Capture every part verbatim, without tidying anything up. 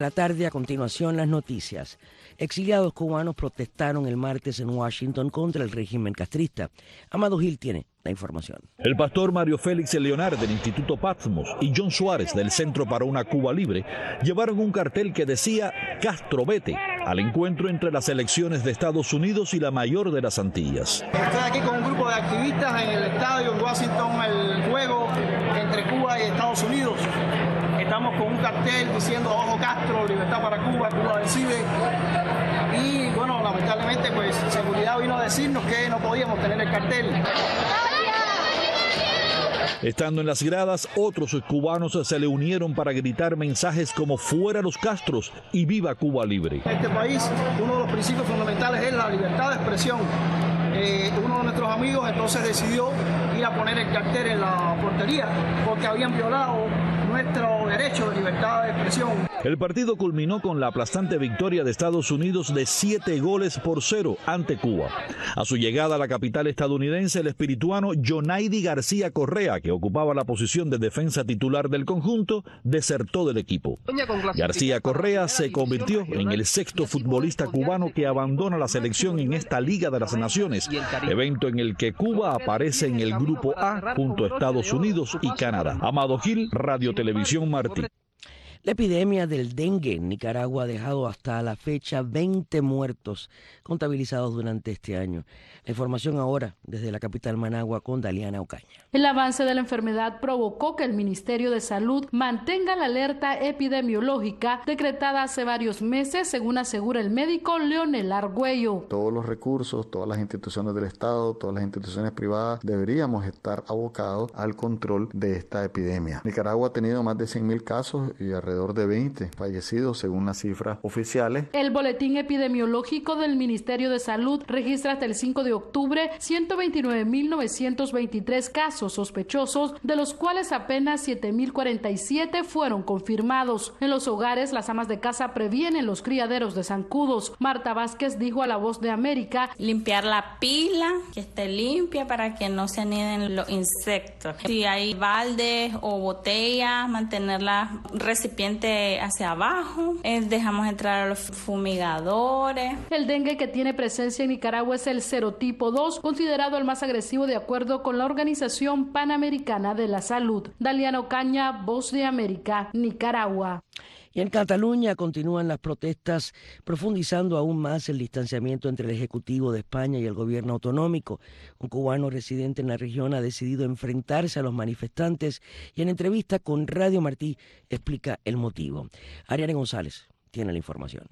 La tarde, a continuación, las noticias. Exiliados cubanos protestaron el martes en Washington contra el régimen castrista. Amado Gil tiene la información. El pastor Mario Félix Leonard del Instituto Patmos y John Suárez del Centro para una Cuba Libre llevaron un cartel que decía Castro vete al encuentro entre las elecciones de Estados Unidos y la mayor de las Antillas. Estoy aquí con un grupo de activistas en el estadio en Washington, el juego entre Cuba y Estados Unidos. Estamos con un cartel diciendo ojo Castro, libertad para Cuba, Cuba decide. Y bueno, lamentablemente pues seguridad vino a decirnos que no podíamos tener el cartel. Estando en las gradas, otros cubanos se le unieron para gritar mensajes como fuera los Castros y viva Cuba libre. En este país uno de los principios fundamentales es la libertad de expresión. Eh, uno de nuestros amigos entonces decidió ir a poner el cartel en la portería porque habían violado nuestro derecho de libertad de expresión. El partido culminó con la aplastante victoria de Estados Unidos de siete goles por cero ante Cuba. A su llegada a la capital estadounidense, el espirituano Yonaidi García Correa, que ocupaba la posición de defensa titular del conjunto, desertó del equipo. García Correa se convirtió en el sexto futbolista cubano que abandona la selección en esta Liga de las Naciones, evento en el que Cuba aparece en el grupo A junto a Estados Unidos y Canadá. Amado Gil, Radio Televisión Martí. La epidemia del dengue en Nicaragua ha dejado hasta la fecha veinte muertos contabilizados durante este año. La información ahora desde la capital Managua con Daliana Ocaña. El avance de la enfermedad provocó que el Ministerio de Salud mantenga la alerta epidemiológica decretada hace varios meses, según asegura el médico Leonel Argüello. Todos los recursos, todas las instituciones del Estado, todas las instituciones privadas deberíamos estar abocados al control de esta epidemia. Nicaragua ha tenido más de cien mil casos y alrededor de veinte fallecidos según las cifras oficiales. El boletín epidemiológico del Ministerio de Salud registra hasta el cinco de octubre ciento veintinueve mil novecientos veintitrés casos sospechosos, de los cuales apenas siete mil cuarenta y siete fueron confirmados. En los hogares, las amas de casa previenen los criaderos de zancudos. Marta Vázquez dijo a La Voz de América: limpiar la pila, que esté limpia para que no se aniden los insectos. Si hay baldes o botellas, mantenerla recipiente hacia abajo, eh, dejamos entrar a los fumigadores. El dengue que tiene presencia en Nicaragua es el serotipo dos, considerado el más agresivo de acuerdo con la Organización Panamericana de la Salud. Daliana Ocaña, Voz de América, Nicaragua. Y en Cataluña continúan las protestas, profundizando aún más el distanciamiento entre el Ejecutivo de España y el gobierno autonómico. Un cubano residente en la región ha decidido enfrentarse a los manifestantes y en entrevista con Radio Martí explica el motivo. Ariane González tiene la información.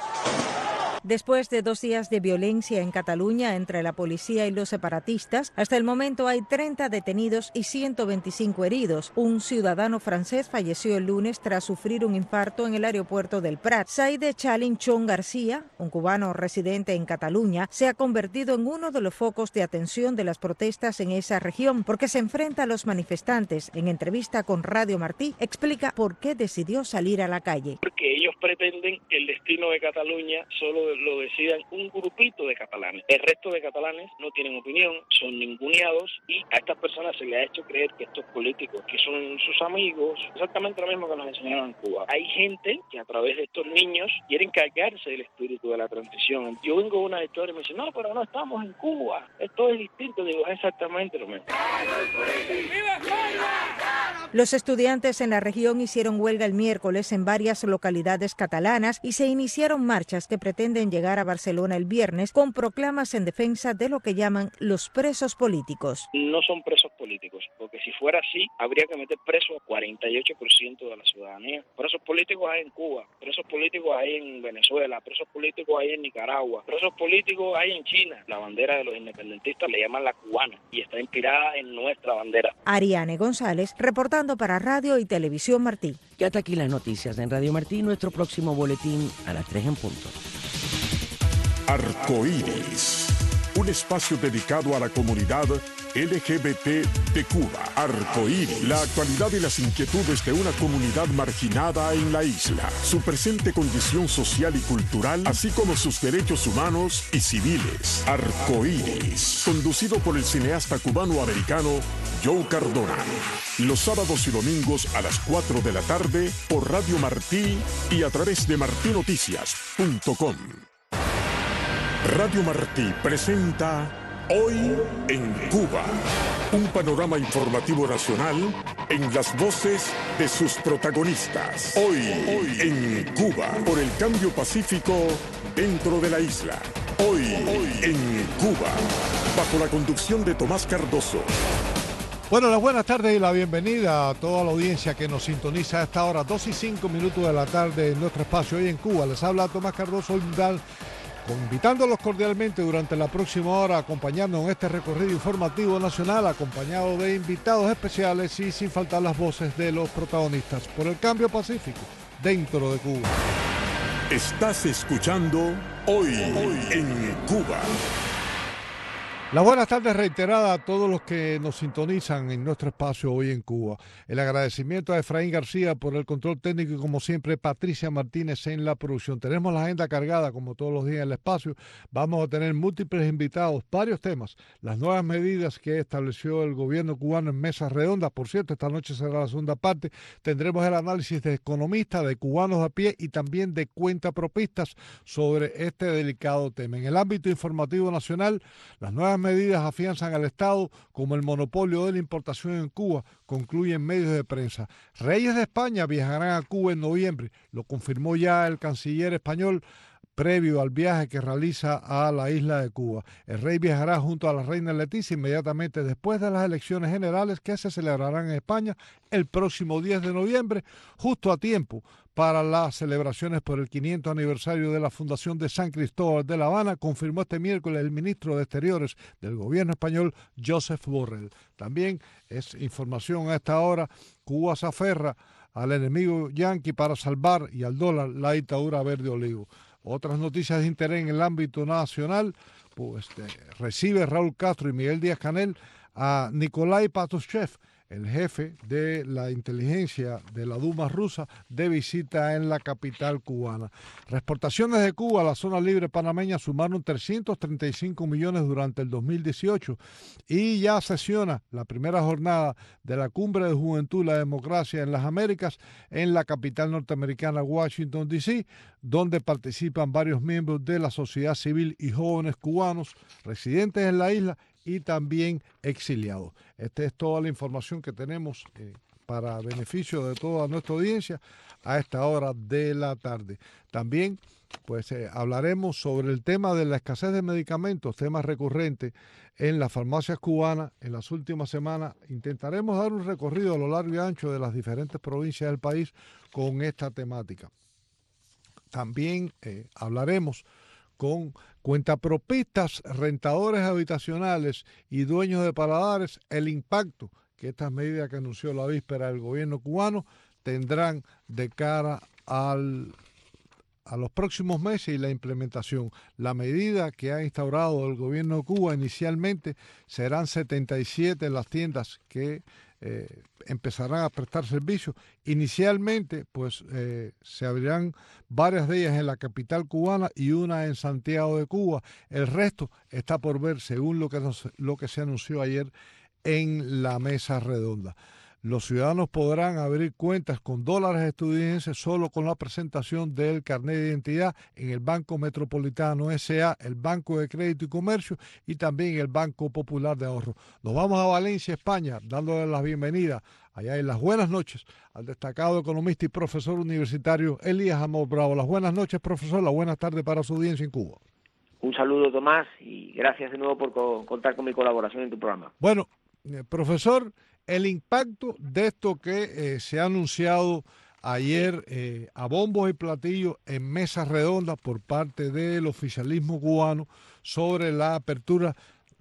Después de dos días de violencia en Cataluña entre la policía y los separatistas, hasta el momento hay treinta detenidos y ciento veinticinco heridos. Un ciudadano francés falleció el lunes tras sufrir un infarto en el aeropuerto del Prat. Saide Chalinchón García, un cubano residente en Cataluña, se ha convertido en uno de los focos de atención de las protestas en esa región porque se enfrenta a los manifestantes. En entrevista con Radio Martí, explica por qué decidió salir a la calle. Porque ellos pretenden que el destino de Cataluña solo lo decidan un grupito de catalanes. El resto de catalanes no tienen opinión, son ninguneados y a estas personas se les ha hecho creer que estos políticos, que son sus amigos, exactamente lo mismo que nos enseñaron en Cuba. Hay gente que a través de estos niños quieren cargarse del espíritu de la transición. Yo vengo de una historia y me dicen, no, pero no estamos en Cuba, esto es distinto. Digo, es exactamente lo mismo. Los estudiantes en la región hicieron huelga el miércoles en varias localidades catalanas y se iniciaron marchas que pretenden llegar a Barcelona el viernes con proclamas en defensa de lo que llaman los presos políticos. No son presos políticos, porque si fuera así, habría que meter preso a cuarenta y ocho por ciento de la ciudadanía. Presos políticos hay en Cuba, presos políticos hay en Venezuela, presos políticos hay en Nicaragua, presos políticos hay en China. La bandera de los independentistas le llaman la cubana y está inspirada en nuestra bandera. Ariane González, reportando para Radio y Televisión Martí. Y hasta aquí las noticias en Radio Martí. Nuestro próximo boletín a las tres en punto. Arcoíris, un espacio dedicado a la comunidad L G B T de Cuba. Arcoíris, la actualidad y las inquietudes de una comunidad marginada en la isla, su presente condición social y cultural, así como sus derechos humanos y civiles. Arcoíris, conducido por el cineasta cubano-americano Joe Cardona. Los sábados y domingos a las cuatro de la tarde por Radio Martí y a través de martí noticias punto com. Radio Martí presenta Hoy en Cuba, un panorama informativo nacional en las voces de sus protagonistas. Hoy, Hoy en Cuba, por el cambio pacífico dentro de la isla. Hoy, Hoy en Cuba, bajo la conducción de Tomás Cardoso. Bueno, las buenas tardes y la bienvenida a toda la audiencia que nos sintoniza a esta hora, dos y cinco minutos de la tarde en nuestro espacio Hoy en Cuba. Les habla Tomás Cardoso Olmedal, invitándolos cordialmente durante la próxima hora a acompañarnos en este recorrido informativo nacional, acompañado de invitados especiales y sin faltar las voces de los protagonistas por el cambio pacífico dentro de Cuba. Estás escuchando Hoy, Hoy en Cuba. Las buenas tardes reiteradas a todos los que nos sintonizan en nuestro espacio Hoy en Cuba. El agradecimiento a Efraín García por el control técnico y como siempre Patricia Martínez en la producción. Tenemos la agenda cargada como todos los días en el espacio. Vamos a tener múltiples invitados, varios temas. Las nuevas medidas que estableció el gobierno cubano en mesas redondas. Por cierto, esta noche será la segunda parte. Tendremos el análisis de economistas, de cubanos a pie y también de cuentapropistas sobre este delicado tema. En el ámbito informativo nacional, las nuevas medidas afianzan al Estado como el monopolio de la importación en Cuba, concluyen medios de prensa. Reyes de España viajarán a Cuba en noviembre, lo confirmó ya el canciller español previo al viaje que realiza a la isla de Cuba. El rey viajará junto a la reina Leticia inmediatamente después de las elecciones generales que se celebrarán en España el próximo diez de noviembre, justo a tiempo para las celebraciones por el quinientos aniversario de la fundación de San Cristóbal de La Habana, confirmó este miércoles el ministro de Exteriores del gobierno español, Josep Borrell. También es información a esta hora, Cuba se aferra al enemigo yanqui para salvar y al dólar la dictadura verde olivo. Otras noticias de interés en el ámbito nacional, pues eh, recibe Raúl Castro y Miguel Díaz-Canel a Nikolai Patrushev, el jefe de la inteligencia de la Duma rusa, de visita en la capital cubana. Exportaciones de Cuba a la zona libre panameña sumaron trescientos treinta y cinco millones durante el dos mil dieciocho y ya sesiona la primera jornada de la Cumbre de Juventud y la Democracia en las Américas en la capital norteamericana, Washington, D C, donde participan varios miembros de la sociedad civil y jóvenes cubanos residentes en la isla y también exiliados. Esta es toda la información que tenemos eh, para beneficio de toda nuestra audiencia a esta hora de la tarde. También pues eh, hablaremos sobre el tema de la escasez de medicamentos, tema recurrente en las farmacias cubanas en las últimas semanas. Intentaremos dar un recorrido a lo largo y ancho de las diferentes provincias del país con esta temática. También eh, hablaremos con cuentapropistas, rentadores habitacionales y dueños de paladares, el impacto que estas medidas que anunció la víspera el gobierno cubano tendrán de cara al, a los próximos meses y la implementación. La medida que ha instaurado el gobierno de Cuba inicialmente serán setenta y siete las tiendas que Eh, empezarán a prestar servicios. Inicialmente, pues eh, se abrirán varias de ellas en la capital cubana y una en Santiago de Cuba. El resto está por ver, según lo que, nos, lo que se anunció ayer en la mesa redonda. Los ciudadanos podrán abrir cuentas con dólares estadounidenses solo con la presentación del carnet de identidad en el Banco Metropolitano S A, el Banco de Crédito y Comercio y también el Banco Popular de Ahorro. Nos vamos a Valencia, España, dándole la bienvenida allá en las buenas noches al destacado economista y profesor universitario Elías Amor Bravo. Las buenas noches, profesor, las buenas tardes para su audiencia en Cuba. Un saludo, Tomás, y gracias de nuevo por co- contar con mi colaboración en tu programa. Bueno, eh, profesor, el impacto de esto que eh, se ha anunciado ayer eh, a bombos y platillos en mesas redondas por parte del oficialismo cubano sobre la apertura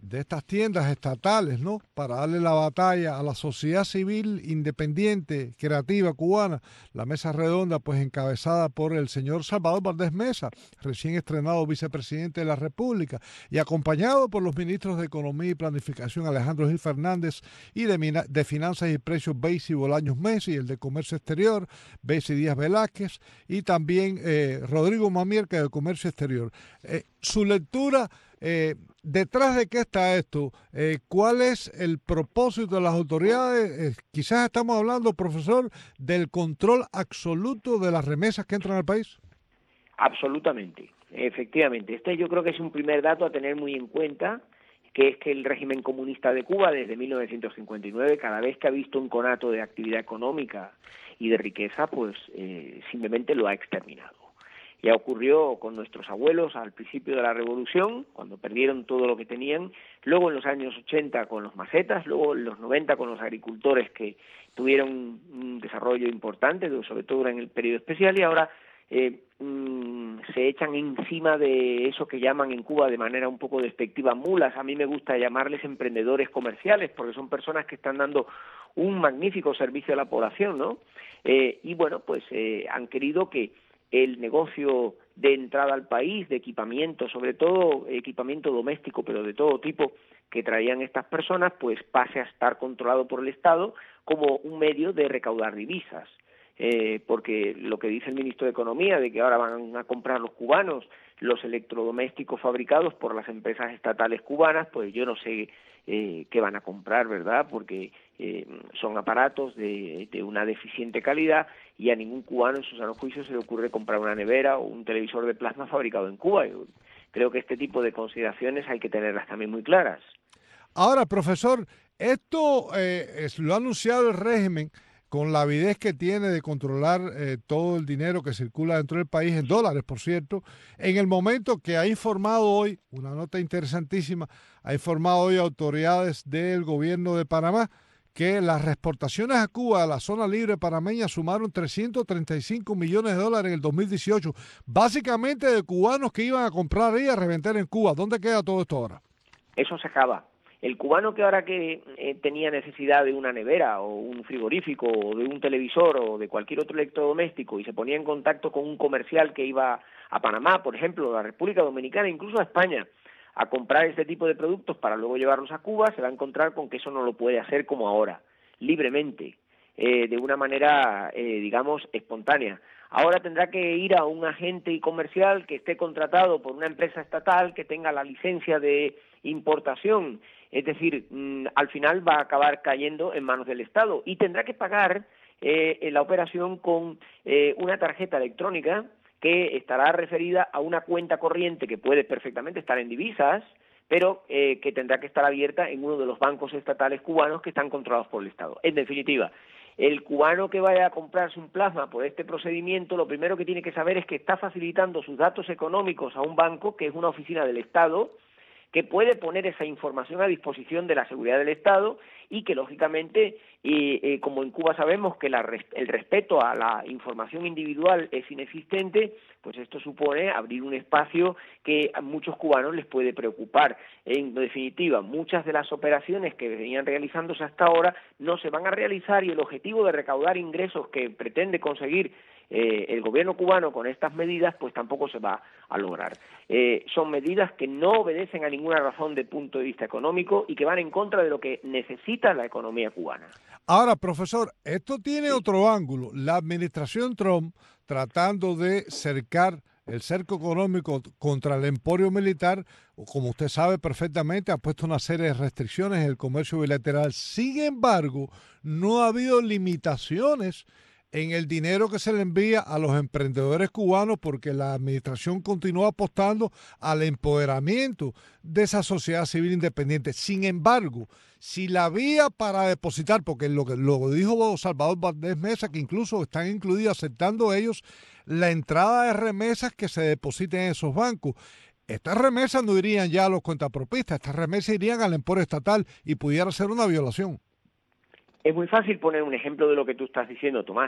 de estas tiendas estatales, ¿no? Para darle la batalla a la sociedad civil independiente, creativa cubana. La mesa redonda, pues encabezada por el señor Salvador Valdés Mesa, recién estrenado vicepresidente de la República, y acompañado por los ministros de Economía y Planificación, Alejandro Gil Fernández, y de, Mina, de Finanzas y Precios, Beisy Bolaños Messi, y el de Comercio Exterior, Beisy Díaz Velázquez, y también eh, Rodrigo Mamierca, de Comercio Exterior. Eh, su lectura... Eh, ¿Detrás de qué está esto? Eh, ¿Cuál es el propósito de las autoridades? Eh, quizás estamos hablando, profesor, del control absoluto de las remesas que entran al país. Absolutamente, efectivamente. Este yo creo que es un primer dato a tener muy en cuenta, que es que el régimen comunista de Cuba desde mil novecientos cincuenta y nueve, cada vez que ha visto un conato de actividad económica y de riqueza, pues eh, simplemente lo ha exterminado. Ya ocurrió con nuestros abuelos al principio de la Revolución, cuando perdieron todo lo que tenían, luego en los años ochenta con los macetas, luego en los noventa con los agricultores que tuvieron un desarrollo importante, sobre todo en el periodo especial, y ahora eh, mmm, se echan encima de eso que llaman en Cuba de manera un poco despectiva mulas. A mí me gusta llamarles emprendedores comerciales, porque son personas que están dando un magnífico servicio a la población, ¿no? Eh, y bueno, pues eh, han querido que el negocio de entrada al país, de equipamiento, sobre todo equipamiento doméstico, pero de todo tipo, que traían estas personas, pues pase a estar controlado por el Estado como un medio de recaudar divisas. Eh, porque lo que dice el ministro de Economía, de que ahora van a comprar los cubanos los electrodomésticos fabricados por las empresas estatales cubanas, pues yo no sé eh, qué van a comprar, ¿verdad? Porque eh, son aparatos de, de una deficiente calidad y a ningún cubano en su sano juicio se le ocurre comprar una nevera o un televisor de plasma fabricado en Cuba. Yo creo que este tipo de consideraciones hay que tenerlas también muy claras. Ahora, profesor, esto eh, es, lo ha anunciado el régimen con la avidez que tiene de controlar eh, todo el dinero que circula dentro del país, en dólares, por cierto, en el momento que ha informado hoy, una nota interesantísima, ha informado hoy autoridades del gobierno de Panamá que las reexportaciones a Cuba, a la zona libre panameña, sumaron trescientos treinta y cinco millones de dólares en el dos mil dieciocho, básicamente de cubanos que iban a comprar y a revender en Cuba. ¿Dónde queda todo esto ahora? Eso se acaba. El cubano que ahora que eh, tenía necesidad de una nevera o un frigorífico o de un televisor o de cualquier otro electrodoméstico y se ponía en contacto con un comercial que iba a Panamá, por ejemplo, a la República Dominicana, incluso a España, a comprar este tipo de productos para luego llevarlos a Cuba, se va a encontrar con que eso no lo puede hacer como ahora, libremente, eh, de una manera, eh, digamos, espontánea. Ahora tendrá que ir a un agente comercial que esté contratado por una empresa estatal, que tenga la licencia de importación. Es decir, mmm, al final va a acabar cayendo en manos del Estado y tendrá que pagar eh, la operación con eh, una tarjeta electrónica que estará referida a una cuenta corriente que puede perfectamente estar en divisas, pero eh, que tendrá que estar abierta en uno de los bancos estatales cubanos que están controlados por el Estado. En definitiva, el cubano que vaya a comprarse un plasma por este procedimiento, lo primero que tiene que saber es que está facilitando sus datos económicos a un banco, que es una oficina del Estado, que puede poner esa información a disposición de la seguridad del Estado y que, lógicamente, eh, eh, como en Cuba sabemos que la, el respeto a la información individual es inexistente, pues esto supone abrir un espacio que a muchos cubanos les puede preocupar. En definitiva, muchas de las operaciones que venían realizándose hasta ahora no se van a realizar y el objetivo de recaudar ingresos que pretende conseguir Eh, el gobierno cubano con estas medidas pues tampoco se va a lograr. Eh, son medidas que no obedecen a ninguna razón de punto de vista económico y que van en contra de lo que necesita la economía cubana. Ahora, profesor, esto tiene sí. otro ángulo. La administración Trump, tratando de cercar el cerco económico contra el emporio militar, como usted sabe perfectamente, ha puesto una serie de restricciones en el comercio bilateral. Sin embargo, no ha habido limitaciones en el dinero que se le envía a los emprendedores cubanos, porque la administración continúa apostando al empoderamiento de esa sociedad civil independiente. Sin embargo, si la vía para depositar, porque lo que lo dijo Salvador Valdés Mesa, que incluso están incluidos aceptando ellos la entrada de remesas que se depositen en esos bancos, estas remesas no irían ya a los cuentapropistas, estas remesas irían al emporio estatal y pudiera ser una violación. Es muy fácil poner un ejemplo de lo que tú estás diciendo, Tomás.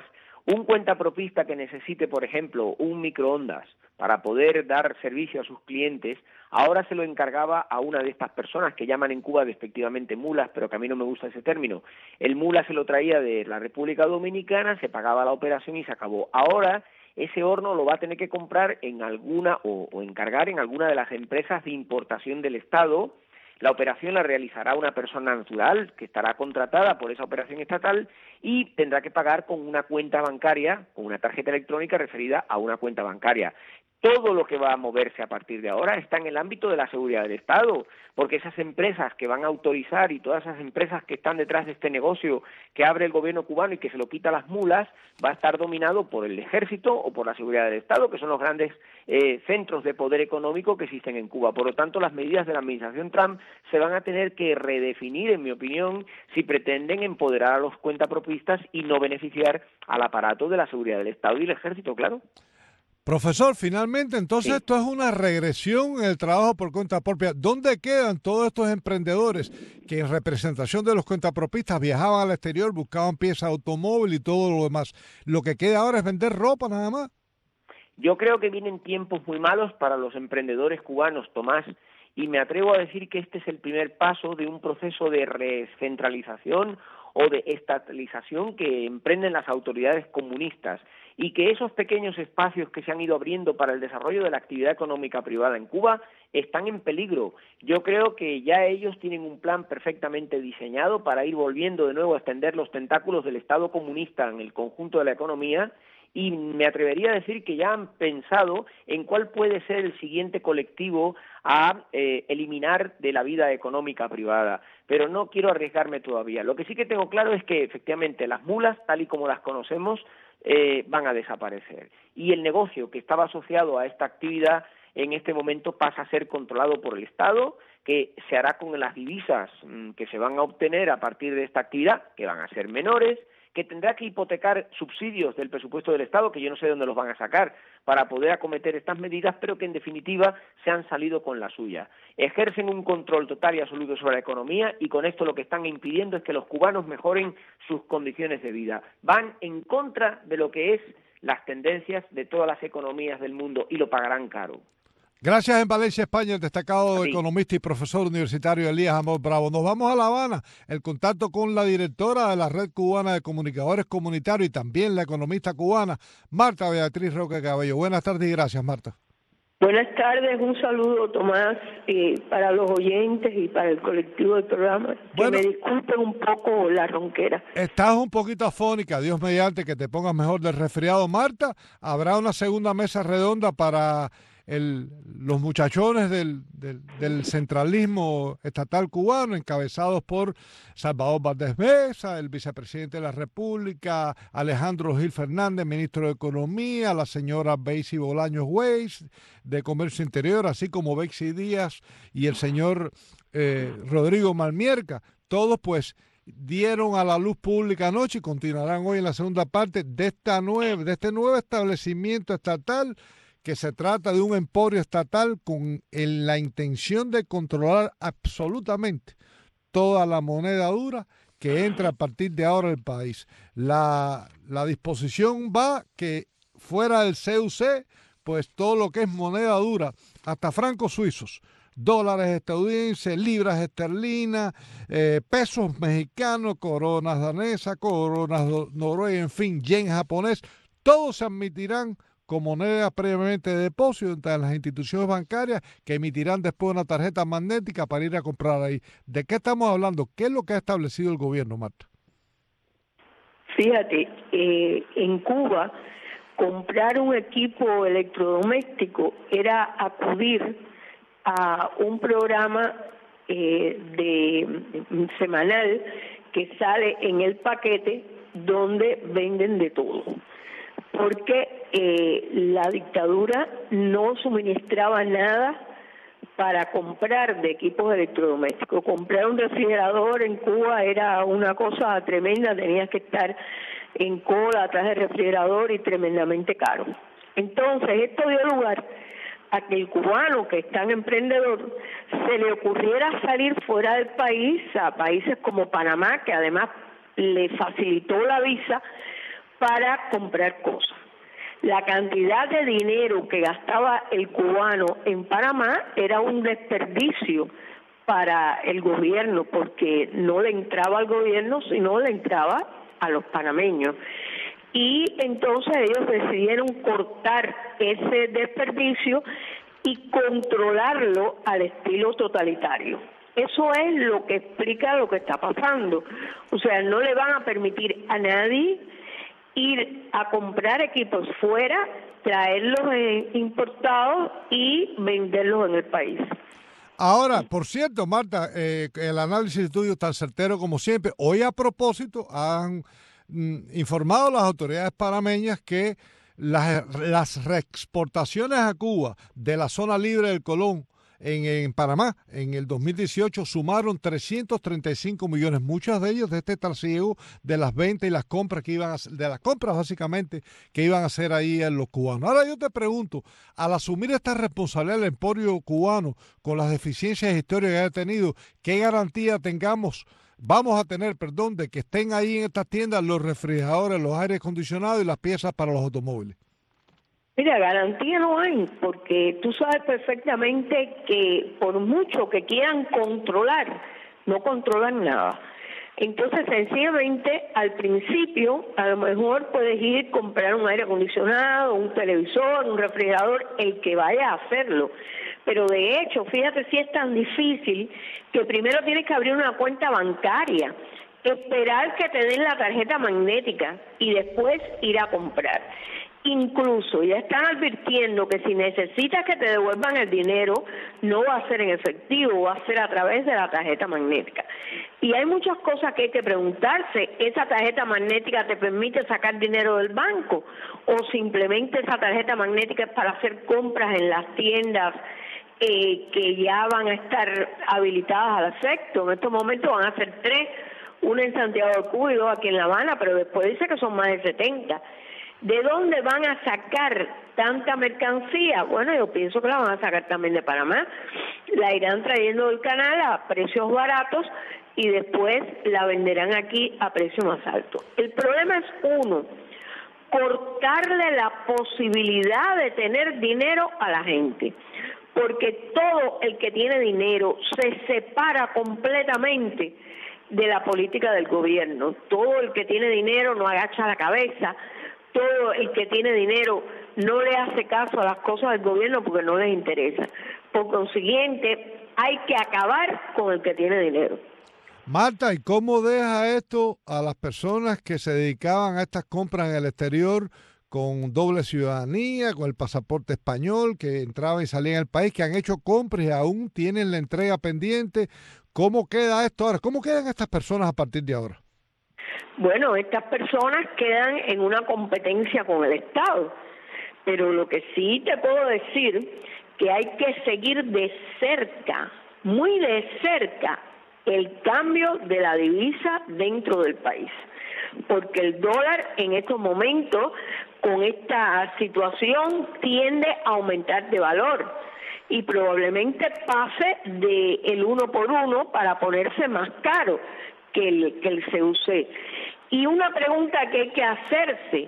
Un cuentapropista que necesite, por ejemplo, un microondas para poder dar servicio a sus clientes, ahora se lo encargaba a una de estas personas que llaman en Cuba despectivamente mulas, pero que a mí no me gusta ese término. El mula se lo traía de la República Dominicana, se pagaba la operación y se acabó. Ahora ese horno lo va a tener que comprar en alguna o, o encargar en alguna de las empresas de importación del Estado. La operación la realizará una persona natural que estará contratada por esa operación estatal y tendrá que pagar con una cuenta bancaria, con una tarjeta electrónica referida a una cuenta bancaria. Todo lo que va a moverse a partir de ahora está en el ámbito de la seguridad del Estado, porque esas empresas que van a autorizar y todas esas empresas que están detrás de este negocio que abre el gobierno cubano y que se lo quita a las mulas, va a estar dominado por el Ejército o por la seguridad del Estado, que son los grandes eh, centros de poder económico que existen en Cuba. Por lo tanto, las medidas de la administración Trump se van a tener que redefinir, en mi opinión, si pretenden empoderar a los cuentapropistas y no beneficiar al aparato de la seguridad del Estado y el Ejército, claro. Profesor, finalmente, entonces sí. Esto es una regresión en el trabajo por cuenta propia. ¿Dónde quedan todos estos emprendedores que en representación de los cuentapropistas viajaban al exterior, buscaban piezas de automóvil y todo lo demás? Lo que queda ahora es vender ropa nada más. Yo creo que vienen tiempos muy malos para los emprendedores cubanos, Tomás, y me atrevo a decir que este es el primer paso de un proceso de recentralización o de estatalización que emprenden las autoridades comunistas, y que esos pequeños espacios que se han ido abriendo para el desarrollo de la actividad económica privada en Cuba están en peligro. Yo creo que ya ellos tienen un plan perfectamente diseñado para ir volviendo de nuevo a extender los tentáculos del Estado comunista en el conjunto de la economía, y me atrevería a decir que ya han pensado en cuál puede ser el siguiente colectivo a eh, eliminar de la vida económica privada, pero no quiero arriesgarme todavía. Lo que sí que tengo claro es que efectivamente las mulas, tal y como las conocemos, eh, van a desaparecer, y el negocio que estaba asociado a esta actividad en este momento pasa a ser controlado por el Estado, que se hará con las divisas mmm, que se van a obtener a partir de esta actividad, que van a ser menores, que tendrá que hipotecar subsidios del presupuesto del Estado, que yo no sé dónde los van a sacar, para poder acometer estas medidas, pero que en definitiva se han salido con la suya. Ejercen un control total y absoluto sobre la economía, y con esto lo que están impidiendo es que los cubanos mejoren sus condiciones de vida. Van en contra de lo que es las tendencias de todas las economías del mundo, y lo pagarán caro. Gracias en Valencia, España, el destacado sí. economista y profesor universitario Elías Amor Bravo. Nos vamos a La Habana, el contacto con la directora de la Red Cubana de Comunicadores Comunitarios y también la economista cubana, Marta Beatriz Roque Cabello. Buenas tardes y gracias, Marta. Buenas tardes, un saludo, Tomás, eh, para los oyentes y para el colectivo del programa. Bueno, que me disculpen un poco la ronquera. Estás un poquito afónica, Dios mediante que te pongas mejor del resfriado. Marta, habrá una segunda mesa redonda para el, los muchachones del, del, del centralismo estatal cubano, encabezados por Salvador Valdés Mesa, el vicepresidente de la República, Alejandro Gil Fernández, ministro de Economía, la señora Betsy Bolaños Weiss, de Comercio Interior, así como Betsy Díaz y el señor eh, Rodrigo Malmierca. Todos pues dieron a la luz pública anoche y continuarán hoy en la segunda parte de esta nueva, de este nuevo establecimiento estatal, que se trata de un emporio estatal con el, la intención de controlar absolutamente toda la moneda dura que entra a partir de ahora al país. La, la disposición va que fuera del C U C, pues todo lo que es moneda dura, hasta francos suizos, dólares estadounidenses, libras esterlinas, eh, pesos mexicanos, coronas danesas, coronas noruegas, en fin, yen japonés, todos se admitirán como moneda previamente de depósito entre las instituciones bancarias, que emitirán después una tarjeta magnética para ir a comprar ahí. ¿De qué estamos hablando? ¿Qué es lo que ha establecido el gobierno, Marta? Fíjate, eh, en Cuba, comprar un equipo electrodoméstico era acudir a un programa eh, de semanal que sale en el paquete, donde venden de todo. Porque eh, la dictadura no suministraba nada para comprar de equipos electrodomésticos. Comprar un refrigerador en Cuba era una cosa tremenda, tenías que estar en cola atrás del refrigerador y tremendamente caro. Entonces, esto dio lugar a que el cubano, que es tan emprendedor, se le ocurriera salir fuera del país, a países como Panamá, que además le facilitó la visa, para comprar cosas. La cantidad de dinero que gastaba el cubano en Panamá era un desperdicio para el gobierno, porque no le entraba al gobierno, sino le entraba a los panameños. Y entonces ellos decidieron cortar ese desperdicio y controlarlo al estilo totalitario. Eso es lo que explica lo que está pasando. O sea, no le van a permitir a nadie ir a comprar equipos fuera, traerlos eh, importados y venderlos en el país. Ahora, por cierto, Marta, eh, el análisis tuyo es tan certero como siempre. Hoy, a propósito, han mm, informado las autoridades panameñas que las, las reexportaciones a Cuba de la zona libre del Colón en, en Panamá en el dos mil dieciocho sumaron trescientos treinta y cinco millones, muchas de ellos de este trasiego de las ventas y las compras que iban a hacer, de las compras básicamente que iban a hacer ahí en los cubanos. Ahora yo te pregunto, al asumir esta responsabilidad del emporio cubano con las deficiencias históricas que ha tenido, ¿qué garantía tengamos? Vamos a tener, perdón, de que estén ahí en estas tiendas los refrigeradores, los aires acondicionados y las piezas para los automóviles. Mira, garantía no hay, porque tú sabes perfectamente que por mucho que quieran controlar, no controlan nada. Entonces, sencillamente, al principio, a lo mejor puedes ir a comprar un aire acondicionado, un televisor, un refrigerador, el que vaya a hacerlo. Pero de hecho, fíjate si es tan difícil que primero tienes que abrir una cuenta bancaria, esperar que te den la tarjeta magnética y después ir a comprar. Incluso ya están advirtiendo que si necesitas que te devuelvan el dinero, no va a ser en efectivo, va a ser a través de la tarjeta magnética. Y hay muchas cosas que hay que preguntarse. ¿Esa tarjeta magnética te permite sacar dinero del banco? ¿O simplemente esa tarjeta magnética es para hacer compras en las tiendas eh, que ya van a estar habilitadas al efecto? En estos momentos van a ser tres, una en Santiago de Cuba y dos aquí en La Habana, pero después dice que son más de setenta. ¿De dónde van a sacar tanta mercancía? Bueno, yo pienso que la van a sacar también de Panamá. La irán trayendo del canal a precios baratos y después la venderán aquí a precio más alto. El problema es uno, cortarle la posibilidad de tener dinero a la gente, porque todo el que tiene dinero se separa completamente de la política del gobierno. Todo el que tiene dinero no agacha la cabeza. Todo el que tiene dinero no le hace caso a las cosas del gobierno porque no les interesa. Por consiguiente, hay que acabar con el que tiene dinero. Marta, ¿y cómo deja esto a las personas que se dedicaban a estas compras en el exterior con doble ciudadanía, con el pasaporte español, que entraban y salían del país, que han hecho compras y aún tienen la entrega pendiente? ¿Cómo queda esto ahora? ¿Cómo quedan estas personas a partir de ahora? Bueno, estas personas quedan en una competencia con el Estado, pero lo que sí te puedo decir que hay que seguir de cerca, muy de cerca, el cambio de la divisa dentro del país, porque el dólar en estos momentos, con esta situación, tiende a aumentar de valor y probablemente pase de el uno por uno para ponerse más caro que el, que el C U C. Y una pregunta que hay que hacerse,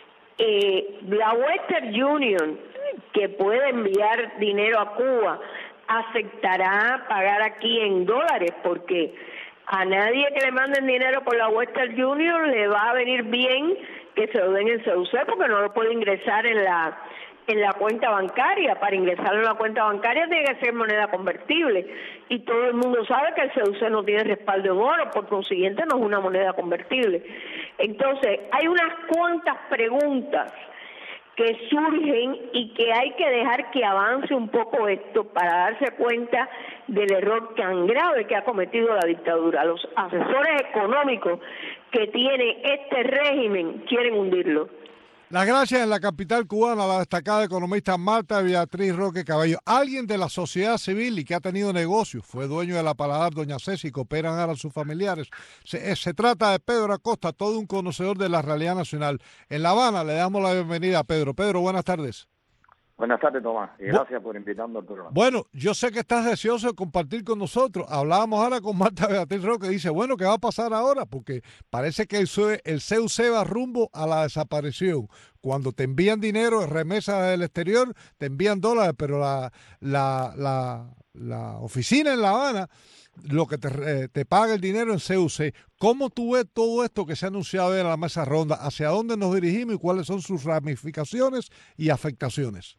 eh, la Western Union, que puede enviar dinero a Cuba, ¿aceptará pagar aquí en dólares? Porque a nadie que le manden dinero por la Western Union le va a venir bien que se lo den en C U C, porque no lo puede ingresar en la en la cuenta bancaria. Para ingresar en la cuenta bancaria tiene que ser moneda convertible y todo el mundo sabe que el C U C no tiene respaldo en oro, por consiguiente no es una moneda convertible. Entonces hay unas cuantas preguntas que surgen y que hay que dejar que avance un poco esto para darse cuenta del error tan grave que ha cometido la dictadura. Los asesores económicos que tiene este régimen quieren hundirlo. Las gracias en la capital cubana a la destacada economista Marta Beatriz Roque Cabello. Alguien de la sociedad civil y que ha tenido negocios, fue dueño de la Paladar Doña Ceci, que operan ahora sus familiares. Se, se trata de Pedro Acosta, todo un conocedor de la realidad nacional. En La Habana le damos la bienvenida a Pedro. Pedro, buenas tardes. Buenas tardes, Tomás, y gracias por invitarme al programa. Bueno, yo sé que estás deseoso de compartir con nosotros. Hablábamos ahora con Marta Beatriz Roque, que dice, bueno, ¿qué va a pasar ahora? Porque parece que el C U C va rumbo a la desaparición. Cuando te envían dinero, remesas del exterior, te envían dólares, pero la, la, la, la oficina en La Habana, lo que te, eh, te paga el dinero en C U C. ¿Cómo tú ves todo esto que se ha anunciado en la mesa ronda? ¿Hacia dónde nos dirigimos y cuáles son sus ramificaciones y afectaciones?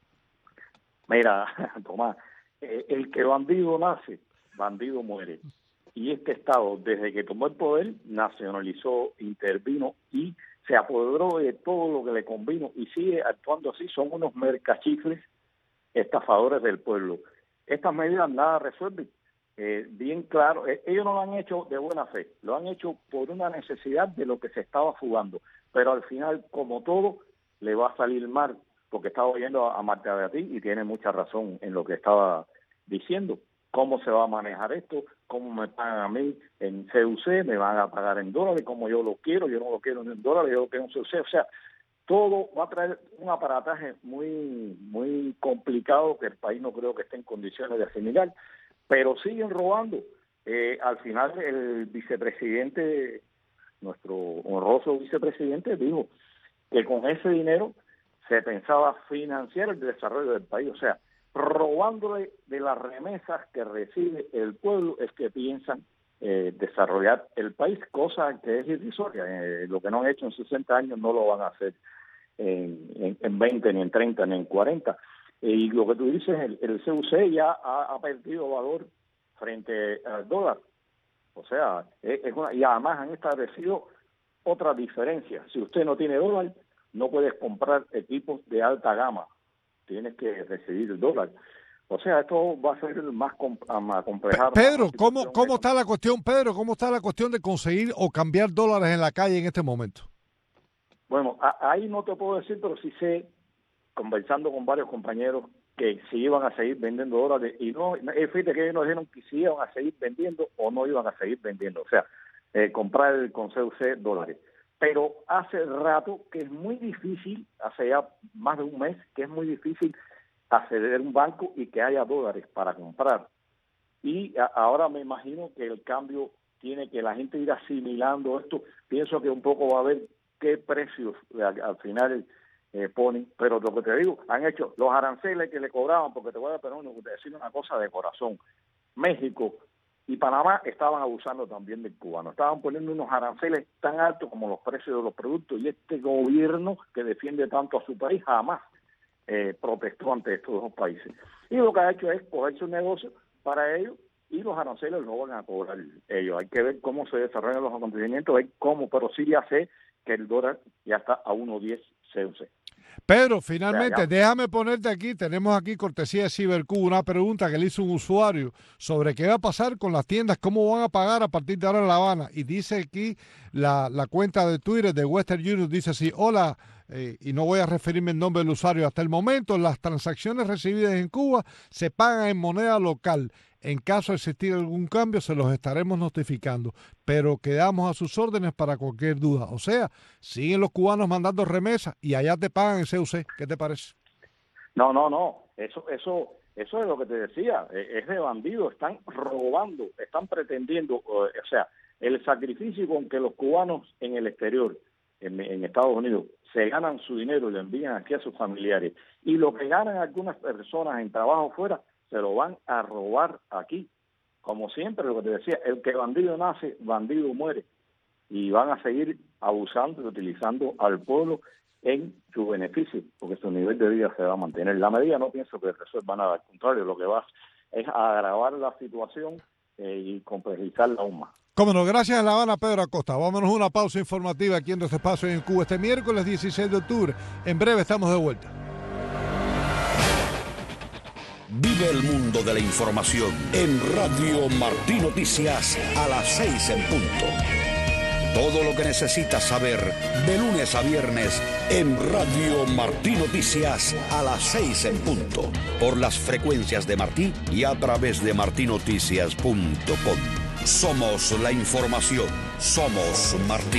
Mira, Tomás, eh, el que bandido nace, bandido muere. Y este Estado, desde que tomó el poder, nacionalizó, intervino y se apoderó de todo lo que le convino y sigue actuando así. Son unos mercachifles estafadores del pueblo. Estas medidas nada resuelven. Eh, bien claro, eh, ellos no lo han hecho de buena fe, lo han hecho por una necesidad de lo que se estaba fugando. Pero al final, como todo, le va a salir mal. Porque estaba oyendo a Marta Beatriz y tiene mucha razón en lo que estaba diciendo. ¿Cómo se va a manejar esto? ¿Cómo me pagan a mí en C U C? ¿Me van a pagar en dólares? ¿Cómo yo lo quiero? Yo no lo quiero en dólares, yo lo quiero en C U C. O sea, todo va a traer un aparataje muy, muy complicado que el país no creo que esté en condiciones de asimilar. Pero siguen robando. Eh, al final el vicepresidente, nuestro honroso vicepresidente, dijo que con ese dinero se pensaba financiar el desarrollo del país, o sea, robándole de las remesas que recibe el pueblo es que piensan eh, desarrollar el país, cosa que es irrisoria. Eh, lo que no han hecho en sesenta años no lo van a hacer en, en, en veinte, ni en treinta, ni en cuarenta. Eh, y lo que tú dices, el, el C U C ya ha, ha perdido valor frente al dólar. O sea, es, es una, y además han establecido otra diferencia. Si usted no tiene dólar, no puedes comprar equipos de alta gama, tienes que recibir el dólar. O sea, esto va a ser más, más complejo. Pedro, ¿cómo, ¿cómo está la cuestión, Pedro? ¿Cómo está la cuestión de conseguir o cambiar dólares en la calle en este momento? Bueno, a, ahí no te puedo decir, pero sí sé, conversando con varios compañeros, que si iban a seguir vendiendo dólares, y no, fíjate que ellos nos dijeron que si iban a seguir vendiendo o no iban a seguir vendiendo, o sea, eh, comprar con C U C dólares. Pero hace rato que es muy difícil, hace ya más de un mes, que es muy difícil acceder a un banco y que haya dólares para comprar. Y a, ahora me imagino que el cambio tiene que la gente ir asimilando esto. Pienso que un poco va a ver qué precios al, al final eh, ponen. Pero lo que te digo, han hecho los aranceles que le cobraban, porque te voy a decir una cosa de corazón. México y Panamá estaban abusando también del cubano. Estaban poniendo unos aranceles tan altos como los precios de los productos, y este gobierno que defiende tanto a su país jamás eh, protestó ante estos dos países. Y lo que ha hecho es cogerse un negocio para ellos, y los aranceles no van a cobrar ellos. Hay que ver cómo se desarrollan los acontecimientos, ver cómo, pero sí ya sé que el dólar ya está a uno diez C U C. Pedro, finalmente, déjame ponerte aquí, tenemos aquí cortesía de Cibercuba una pregunta que le hizo un usuario sobre qué va a pasar con las tiendas, cómo van a pagar a partir de ahora en La Habana. Y dice aquí la, la cuenta de Twitter de Western Union, dice así, hola, eh, y no voy a referirme el nombre del usuario, hasta el momento las transacciones recibidas en Cuba se pagan en moneda local. En caso de existir algún cambio, se los estaremos notificando, pero quedamos a sus órdenes para cualquier duda. O sea, siguen los cubanos mandando remesas y allá te pagan en C U C. ¿Qué te parece? No, no, no. Eso, eso, eso es lo que te decía. Es de bandido. Están robando, están pretendiendo. O sea, el sacrificio con que los cubanos en el exterior, en, en Estados Unidos, se ganan su dinero y lo envían aquí a sus familiares, y lo que ganan algunas personas en trabajo fuera, se lo van a robar aquí. Como siempre, lo que te decía, el que bandido nace, bandido muere. Y van a seguir abusando y utilizando al pueblo en su beneficio, porque su nivel de vida se va a mantener. La medida no pienso que resuelva nada, al contrario, lo que va es agravar la situación eh, y complejizarla aún más. Cómo no, gracias a La Habana, Pedro Acosta. Vámonos a una pausa informativa aquí en nuestro espacio en Cuba este miércoles dieciséis de octubre. En breve estamos de vuelta. Vive el mundo de la información en Radio Martí Noticias a las seis en punto. Todo lo que necesitas saber de lunes a viernes en Radio Martí Noticias a las seis en punto. Por las frecuencias de Martí y a través de martí noticias punto com. Somos la información. Somos Martí.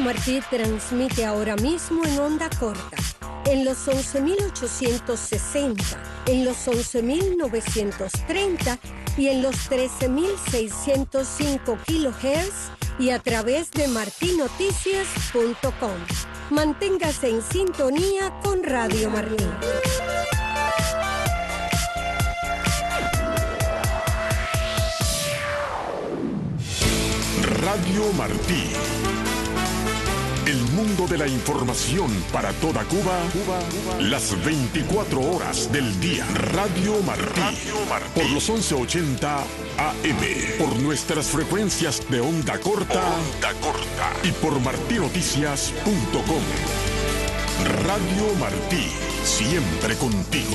Martí transmite ahora mismo en onda corta, en los once mil ochocientos sesenta, en los once mil novecientos treinta y en los trece mil seiscientos cinco kilohertz y a través de martí noticias punto com. Manténgase en sintonía con Radio Martí. Radio Martí. El mundo de la información para toda Cuba, Cuba, Cuba. Las veinticuatro horas del día. Radio Martí. Radio Martí. Por los once ochenta A M. Por nuestras frecuencias de onda corta. Onda corta. Y por martí noticias punto com. Radio Martí. Siempre contigo.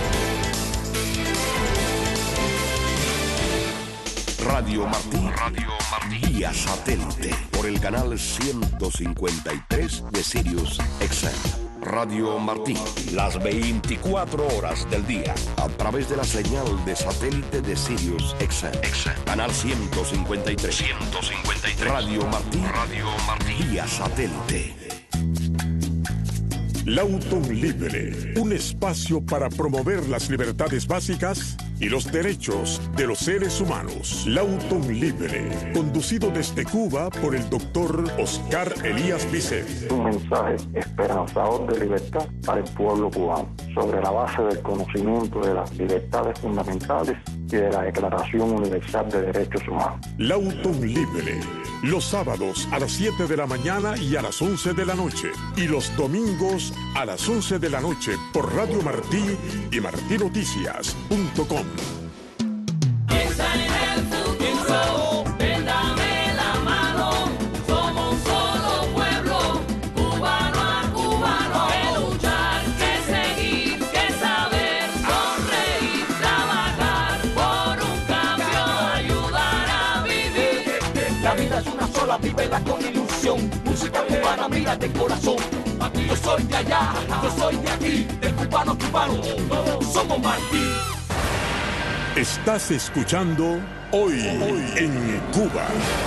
Radio Martí. Radio Martí. Vía satélite por el canal ciento cincuenta y tres de Sirius X M. Radio Martí. Las veinticuatro horas del día. A través de la señal de satélite de Sirius X M. Canal ciento cincuenta y tres. ciento cincuenta y tres. Radio Martí. Radio Martí. Vía satélite. Lautun Libre, un espacio para promover las libertades básicas y los derechos de los seres humanos. Lautun Libre, conducido desde Cuba por el doctor Oscar Elías Bicet. Un mensaje esperanzador de libertad para el pueblo cubano, sobre la base del conocimiento de las libertades fundamentales y de la Declaración Universal de Derechos Humanos. Lautun Libre, los sábados a las siete de la mañana y a las once de la noche, y los domingos a las once de la noche por Radio Martí y martí noticias punto com. Piensa en el futuro, ven, dame la mano, somos un solo pueblo, cubano a cubano, que luchar, que seguir, que saber, sonreír, trabajar por un cambio, ayudar a vivir. La vida es una sola, vívela con ilusión, música cubana, mira de corazón. Yo soy de allá, yo soy de aquí, de cubano a cubano, todos somos Martí. Estás escuchando Hoy, Hoy en Cuba.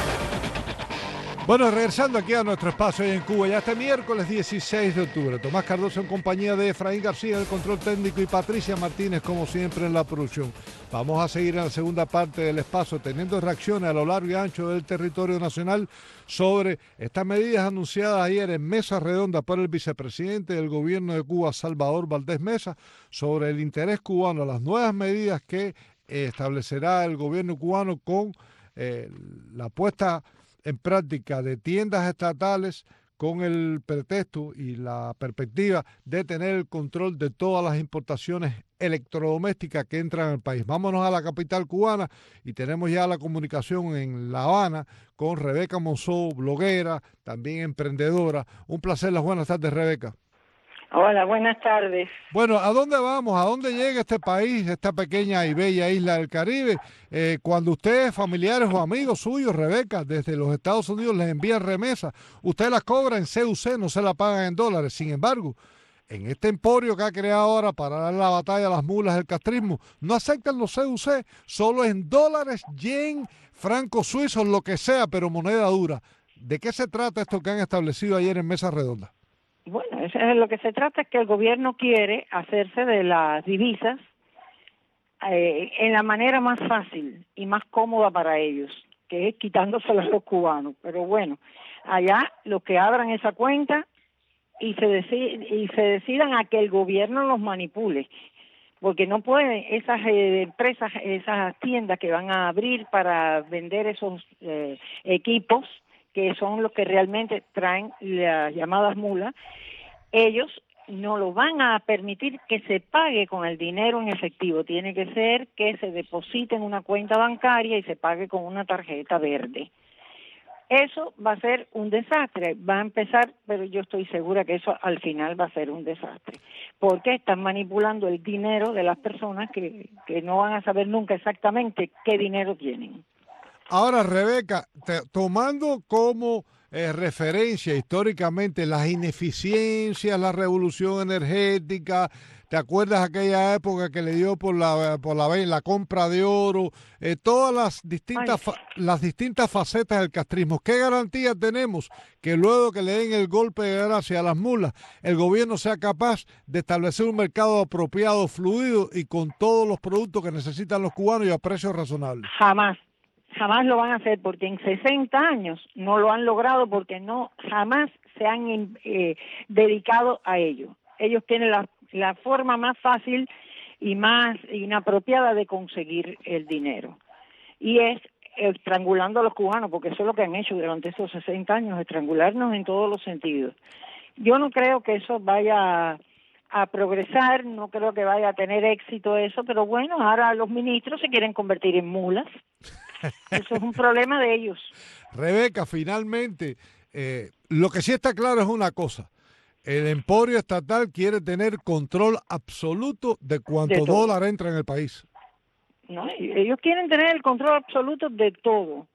Bueno, regresando aquí a nuestro espacio Hoy en Cuba, ya este miércoles dieciséis de octubre. Tomás Cardoso en compañía de Efraín García en el control técnico y Patricia Martínez, como siempre, en la producción. Vamos a seguir en la segunda parte del espacio, teniendo reacciones a lo largo y ancho del territorio nacional sobre estas medidas anunciadas ayer en mesa redonda por el vicepresidente del gobierno de Cuba, Salvador Valdés Mesa, sobre el interés cubano, las nuevas medidas que eh, establecerá el gobierno cubano con eh, la puesta en práctica de tiendas estatales con el pretexto y la perspectiva de tener el control de todas las importaciones electrodomésticas que entran al país. Vámonos a la capital cubana y tenemos ya la comunicación en La Habana con Rebeca Monzó, bloguera, también emprendedora. Un placer, las buenas tardes, Rebeca. Hola, buenas tardes. Bueno, ¿a dónde vamos? ¿A dónde llega este país, esta pequeña y bella isla del Caribe? Eh, cuando ustedes, familiares o amigos suyos, Rebeca, desde los Estados Unidos les envían remesas, usted las cobra en C U C, no se la pagan en dólares. Sin embargo, en este emporio que ha creado ahora para dar la batalla a las mulas del castrismo, no aceptan los C U C, solo en dólares, yen, francos suizos, lo que sea, pero moneda dura. ¿De qué se trata esto que han establecido ayer en Mesa Redonda? Bueno, eso es lo que se trata, es que el gobierno quiere hacerse de las divisas eh, en la manera más fácil y más cómoda para ellos, que es quitándoselas a los cubanos. Pero bueno, allá los que abran esa cuenta y se, deci- y se decidan a que el gobierno los manipule, porque no pueden esas eh, empresas, esas tiendas que van a abrir para vender esos eh, equipos, que son los que realmente traen las llamadas mulas, ellos no lo van a permitir que se pague con el dinero en efectivo. Tiene que ser que se deposite en una cuenta bancaria y se pague con una tarjeta verde. Eso va a ser un desastre. Va a empezar, pero yo estoy segura que eso al final va a ser un desastre, porque están manipulando el dinero de las personas que, que no van a saber nunca exactamente qué dinero tienen. Ahora, Rebeca, te, tomando como eh, referencia históricamente las ineficiencias, la revolución energética, ¿Te acuerdas aquella época que le dio por la por la, la compra de oro? Eh, todas las distintas fa, las distintas facetas del castrismo. ¿Qué garantía tenemos que luego que le den el golpe de gracia a las mulas, el gobierno sea capaz de establecer un mercado apropiado, fluido y con todos los productos que necesitan los cubanos y a precios razonables? Jamás. Jamás lo van a hacer porque en sesenta años no lo han logrado porque no jamás se han eh, dedicado a ello. Ellos tienen la, la forma más fácil y más inapropiada de conseguir el dinero. Y es estrangulando a los cubanos, porque eso es lo que han hecho durante esos sesenta años, estrangularnos en todos los sentidos. Yo no creo que eso vaya a, a progresar, no creo que vaya a tener éxito eso, pero bueno, ahora los ministros se quieren convertir en mulas. Eso es un problema de ellos. Rebeca, finalmente, eh, lo que sí está claro es una cosa. El emporio estatal quiere tener control absoluto de cuánto de dólar entra en el país. No, ellos quieren tener el control absoluto de todo.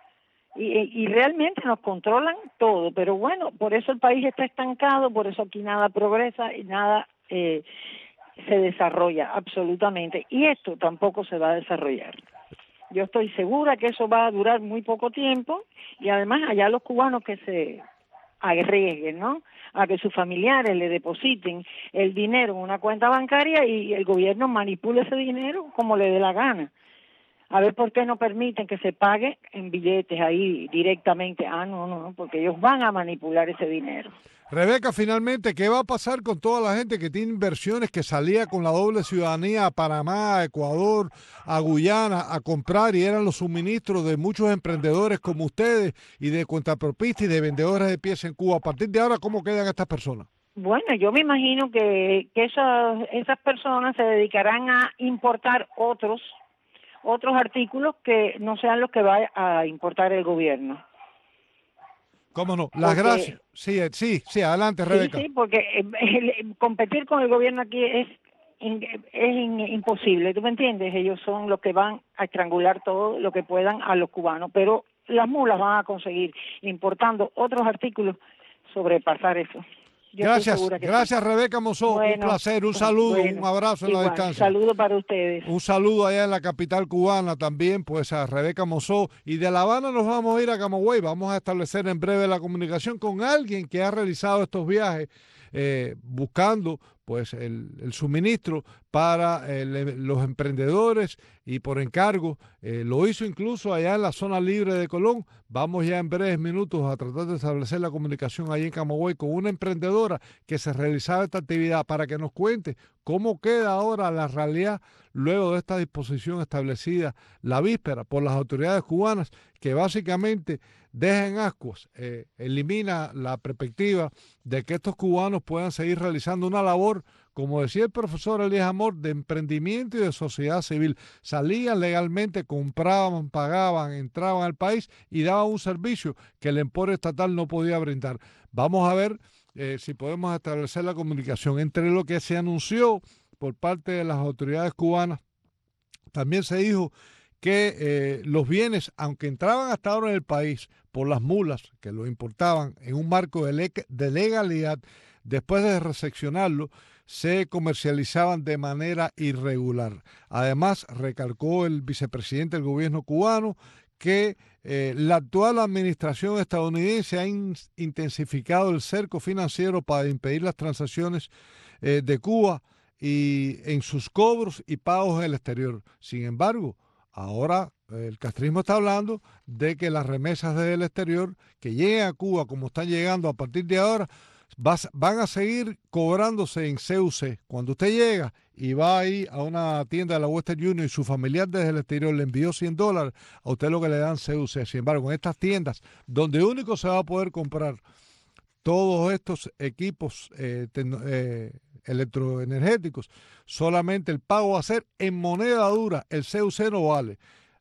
Y, y realmente nos controlan todo. Pero bueno, por eso el país está estancado, por eso aquí nada progresa y nada eh, se desarrolla absolutamente. Y esto tampoco se va a desarrollar. Yo estoy segura que eso va a durar muy poco tiempo y además allá los cubanos que se arriesguen, ¿no?, a que sus familiares le depositen el dinero en una cuenta bancaria y el gobierno manipule ese dinero como le dé la gana. A ver por qué no permiten que se pague en billetes ahí directamente. Ah, no, no, porque ellos van a manipular ese dinero. Rebeca, finalmente, ¿qué va a pasar con toda la gente que tiene inversiones, que salía con la doble ciudadanía a Panamá, a Ecuador, a Guyana a comprar y eran los suministros de muchos emprendedores como ustedes y de cuentapropistas y de vendedores de piezas en Cuba? A partir de ahora, ¿cómo quedan estas personas? Bueno, yo me imagino que, que esas, esas personas se dedicarán a importar otros, otros artículos que no sean los que va a importar el gobierno. ¿Cómo no? Las porque, gracias. Sí, sí, sí, adelante, Rebeca. Sí, sí, porque el, el, competir con el gobierno aquí es, es in, imposible, ¿tú me entiendes? Ellos son los que van a estrangular todo lo que puedan a los cubanos, pero las mulas van a conseguir, importando otros artículos, sobrepasar eso. Yo gracias, gracias sí. Rebeca Mozó, bueno, un placer, un saludo, bueno, un abrazo en igual, la distancia. Un saludo para ustedes. Un saludo allá en la capital cubana también, pues a Rebeca Mozó. Y de La Habana nos vamos a ir a Camagüey, vamos a establecer en breve la comunicación con alguien que ha realizado estos viajes eh, buscando pues el, el suministro para el, los emprendedores y por encargo. Eh, lo hizo incluso allá en la zona libre de Colón. Vamos ya en breves minutos a tratar de establecer la comunicación allí en Camagüey con una emprendedora que se realizaba esta actividad para que nos cuente cómo queda ahora la realidad luego de esta disposición establecida la víspera por las autoridades cubanas, que básicamente deja en ascuas, eh, elimina la perspectiva de que estos cubanos puedan seguir realizando una labor, como decía el profesor Elías Amor, de emprendimiento y de sociedad civil. Salían legalmente, compraban, pagaban, entraban al país y daban un servicio que el emporio estatal no podía brindar. Vamos a ver eh, si podemos establecer la comunicación entre lo que se anunció por parte de las autoridades cubanas. También se dijo que eh, los bienes, aunque entraban hasta ahora en el país por las mulas que lo importaban en un marco de, le de legalidad, después de recepcionarlo, se comercializaban de manera irregular. Además, recalcó el vicepresidente del gobierno cubano que eh, la actual administración estadounidense ha in intensificado el cerco financiero para impedir las transacciones eh, de Cuba y en sus cobros y pagos en el exterior. Sin embargo, ahora el castrismo está hablando de que las remesas del exterior que lleguen a Cuba, como están llegando a partir de ahora, vas, van a seguir cobrándose en C U C. Cuando usted llega y va ahí a una tienda de la Western Union y su familiar desde el exterior le envió cien dólares, a usted lo que le dan C U C. Sin embargo, en estas tiendas donde único se va a poder comprar todos estos equipos eh, eh, electroenergéticos, solamente el pago va a ser en moneda dura, el C U C no vale.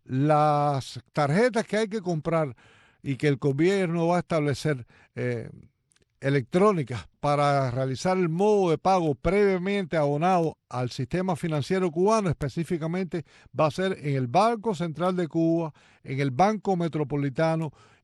Las tarjetas que hay que comprar y que el gobierno va a establecer eh, electrónicas para realizar el modo de pago previamente abonado al sistema financiero cubano, específicamente va a ser en el Banco Central de Cuba, en el Banco Metropolitano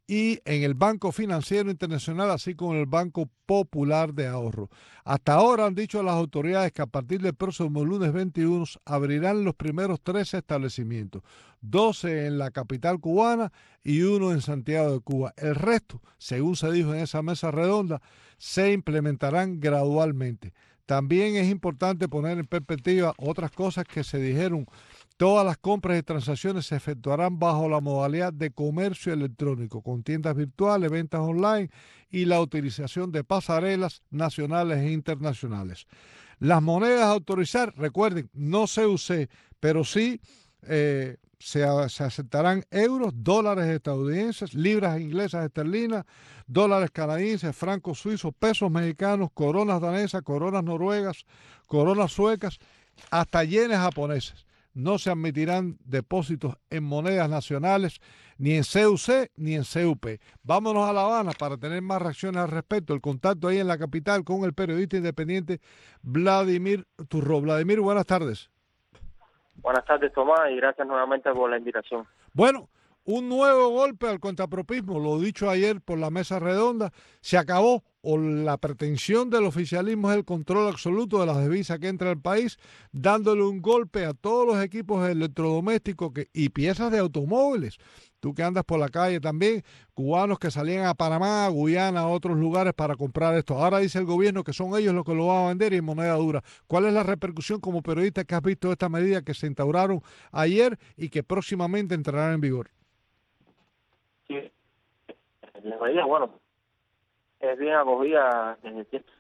y en el Banco Financiero Internacional, así como en el Banco Popular de Ahorro. Hasta ahora han dicho las autoridades que a partir del próximo lunes veintiuno abrirán los primeros trece establecimientos, doce en la capital cubana y uno en Santiago de Cuba. El resto, según se dijo en esa mesa redonda, se implementarán gradualmente. También es importante poner en perspectiva otras cosas que se dijeron. Todas las compras y transacciones se efectuarán bajo la modalidad de comercio electrónico, con tiendas virtuales, ventas online y la utilización de pasarelas nacionales e internacionales. Las monedas a autorizar, recuerden, no C U C, pero sí eh, se, se aceptarán euros, dólares estadounidenses, libras inglesas esterlinas, dólares canadienses, francos suizos, pesos mexicanos, coronas danesas, coronas noruegas, coronas suecas, hasta yenes japoneses. No se admitirán depósitos en monedas nacionales, ni en C U C ni en C U P. Vámonos a La Habana para tener más reacciones al respecto. El contacto ahí en la capital con el periodista independiente Vladimir Turró. Vladimir, buenas tardes. Buenas tardes, Tomás, y gracias nuevamente por la invitación. Bueno, un nuevo golpe al contrapropismo, lo dicho ayer por la mesa redonda, se acabó, o la pretensión del oficialismo es el control absoluto de las divisas que entra al país, dándole un golpe a todos los equipos electrodomésticos que, y piezas de automóviles. Tú que andas por la calle también, cubanos que salían a Panamá, a Guyana, a otros lugares para comprar esto. Ahora dice el gobierno que son ellos los que lo van a vender y en moneda dura. ¿Cuál es la repercusión como periodista que has visto de esta medida que se instauraron ayer y que próximamente entrarán en vigor? Sí, la medida, bueno, es bien acogida desde siempre.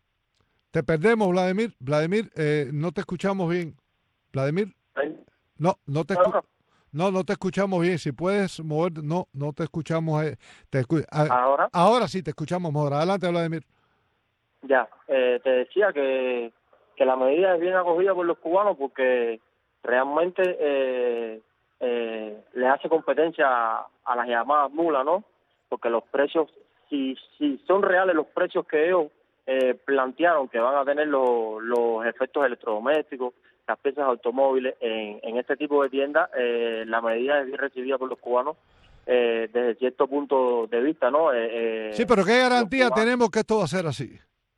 Te perdemos, Vladimir. Vladimir, eh, no te escuchamos bien. Vladimir, no, no te escuchamos. No, no te escuchamos bien. Si puedes mover, no, no te escuchamos. Eh, te escu ¿Ahora? Ahora sí te escuchamos mejor. Adelante, Vladimir. Ya, eh, te decía que, que la medida es bien acogida por los cubanos porque realmente eh, eh, le hace competencia a, a las llamadas mulas, ¿no? Porque los precios, si, si son reales los precios que ellos eh, plantearon que van a tener los, los efectos electrodomésticos, las piezas de automóviles en, en este tipo de tiendas, eh, la medida es bien recibida por los cubanos eh, desde cierto punto de vista, ¿no? Eh, eh, sí, pero ¿qué garantía tenemos que esto va a ser así?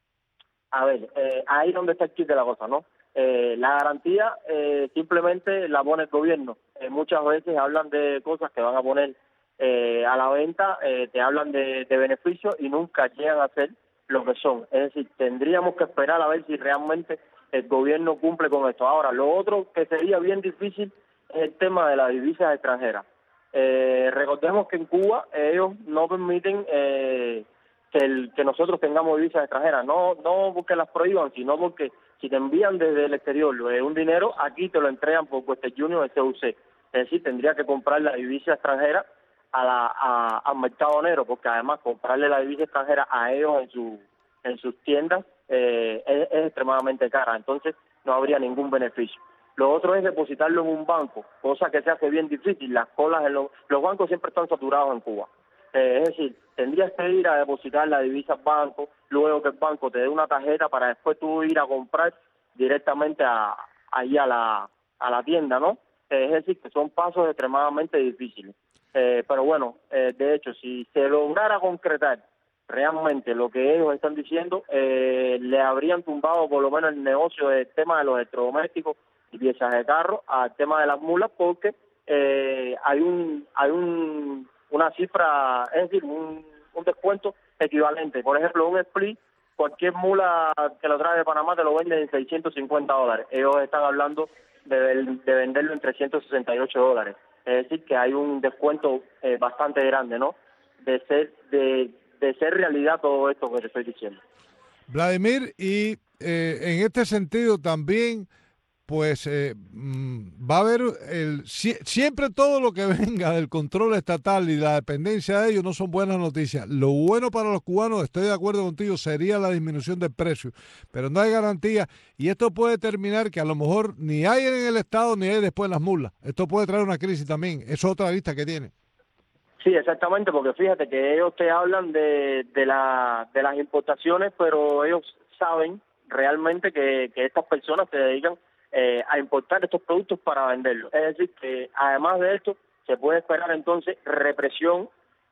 A ver, eh, ahí es donde está el kit de la cosa, ¿no? Eh, la garantía eh, simplemente la pone el gobierno. Eh, muchas veces hablan de cosas que van a poner eh, a la venta, eh, te hablan de, de beneficios y nunca llegan a ser lo que son. Es decir, tendríamos que esperar a ver si realmente el gobierno cumple con esto. Ahora, lo otro que sería bien difícil es el tema de las divisas extranjeras. Eh, recordemos que en Cuba eh, ellos no permiten eh, que, el, que nosotros tengamos divisas extranjeras, no no porque las prohíban, sino porque si te envían desde el exterior eh, un dinero, aquí te lo entregan por Western Union o C U C. Es decir, tendría que comprar la divisa extranjera a la, a, al mercado negro, porque además comprarle la divisa extranjera a ellos en, su, en sus tiendas eh, es, es extremadamente cara, entonces no habría ningún beneficio. Lo otro es depositarlo en un banco, cosa que se hace bien difícil. Las colas en los, los bancos siempre están saturados en Cuba. Eh, es decir, tendrías que ir a depositar la divisa al banco, luego que el banco te dé una tarjeta para después tú ir a comprar directamente a, ahí a la, a la tienda, ¿no? Eh, es decir, que son pasos extremadamente difíciles. Eh, pero bueno, eh, de hecho, si se lograra concretar realmente lo que ellos están diciendo, eh, le habrían tumbado por lo menos el negocio del tema de los electrodomésticos y piezas de carro al tema de las mulas, porque eh, hay un hay un una cifra, es decir, un, un descuento equivalente. Por ejemplo, un split, cualquier mula que lo trae de Panamá te lo vende en seiscientos cincuenta dólares. Ellos están hablando de, de venderlo en trescientos sesenta y ocho dólares. Es decir, que hay un descuento eh, bastante grande, ¿no? De ser de, de ser realidad todo esto que te estoy diciendo. Vladimir, y eh, en este sentido también, pues eh, va a haber el, si, siempre todo lo que venga del control estatal y la dependencia de ellos no son buenas noticias. Lo bueno para los cubanos, estoy de acuerdo contigo, sería la disminución del precio, pero no hay garantía y esto puede terminar que a lo mejor ni hay en el Estado ni hay después en las mulas. Esto puede traer una crisis también, es otra lista que tiene. Sí, exactamente, porque fíjate que ellos te hablan de, de, la, de las importaciones, pero ellos saben realmente que, que estas personas se dedican Eh, a importar estos productos para venderlos. Es decir, que además de esto, se puede esperar entonces represión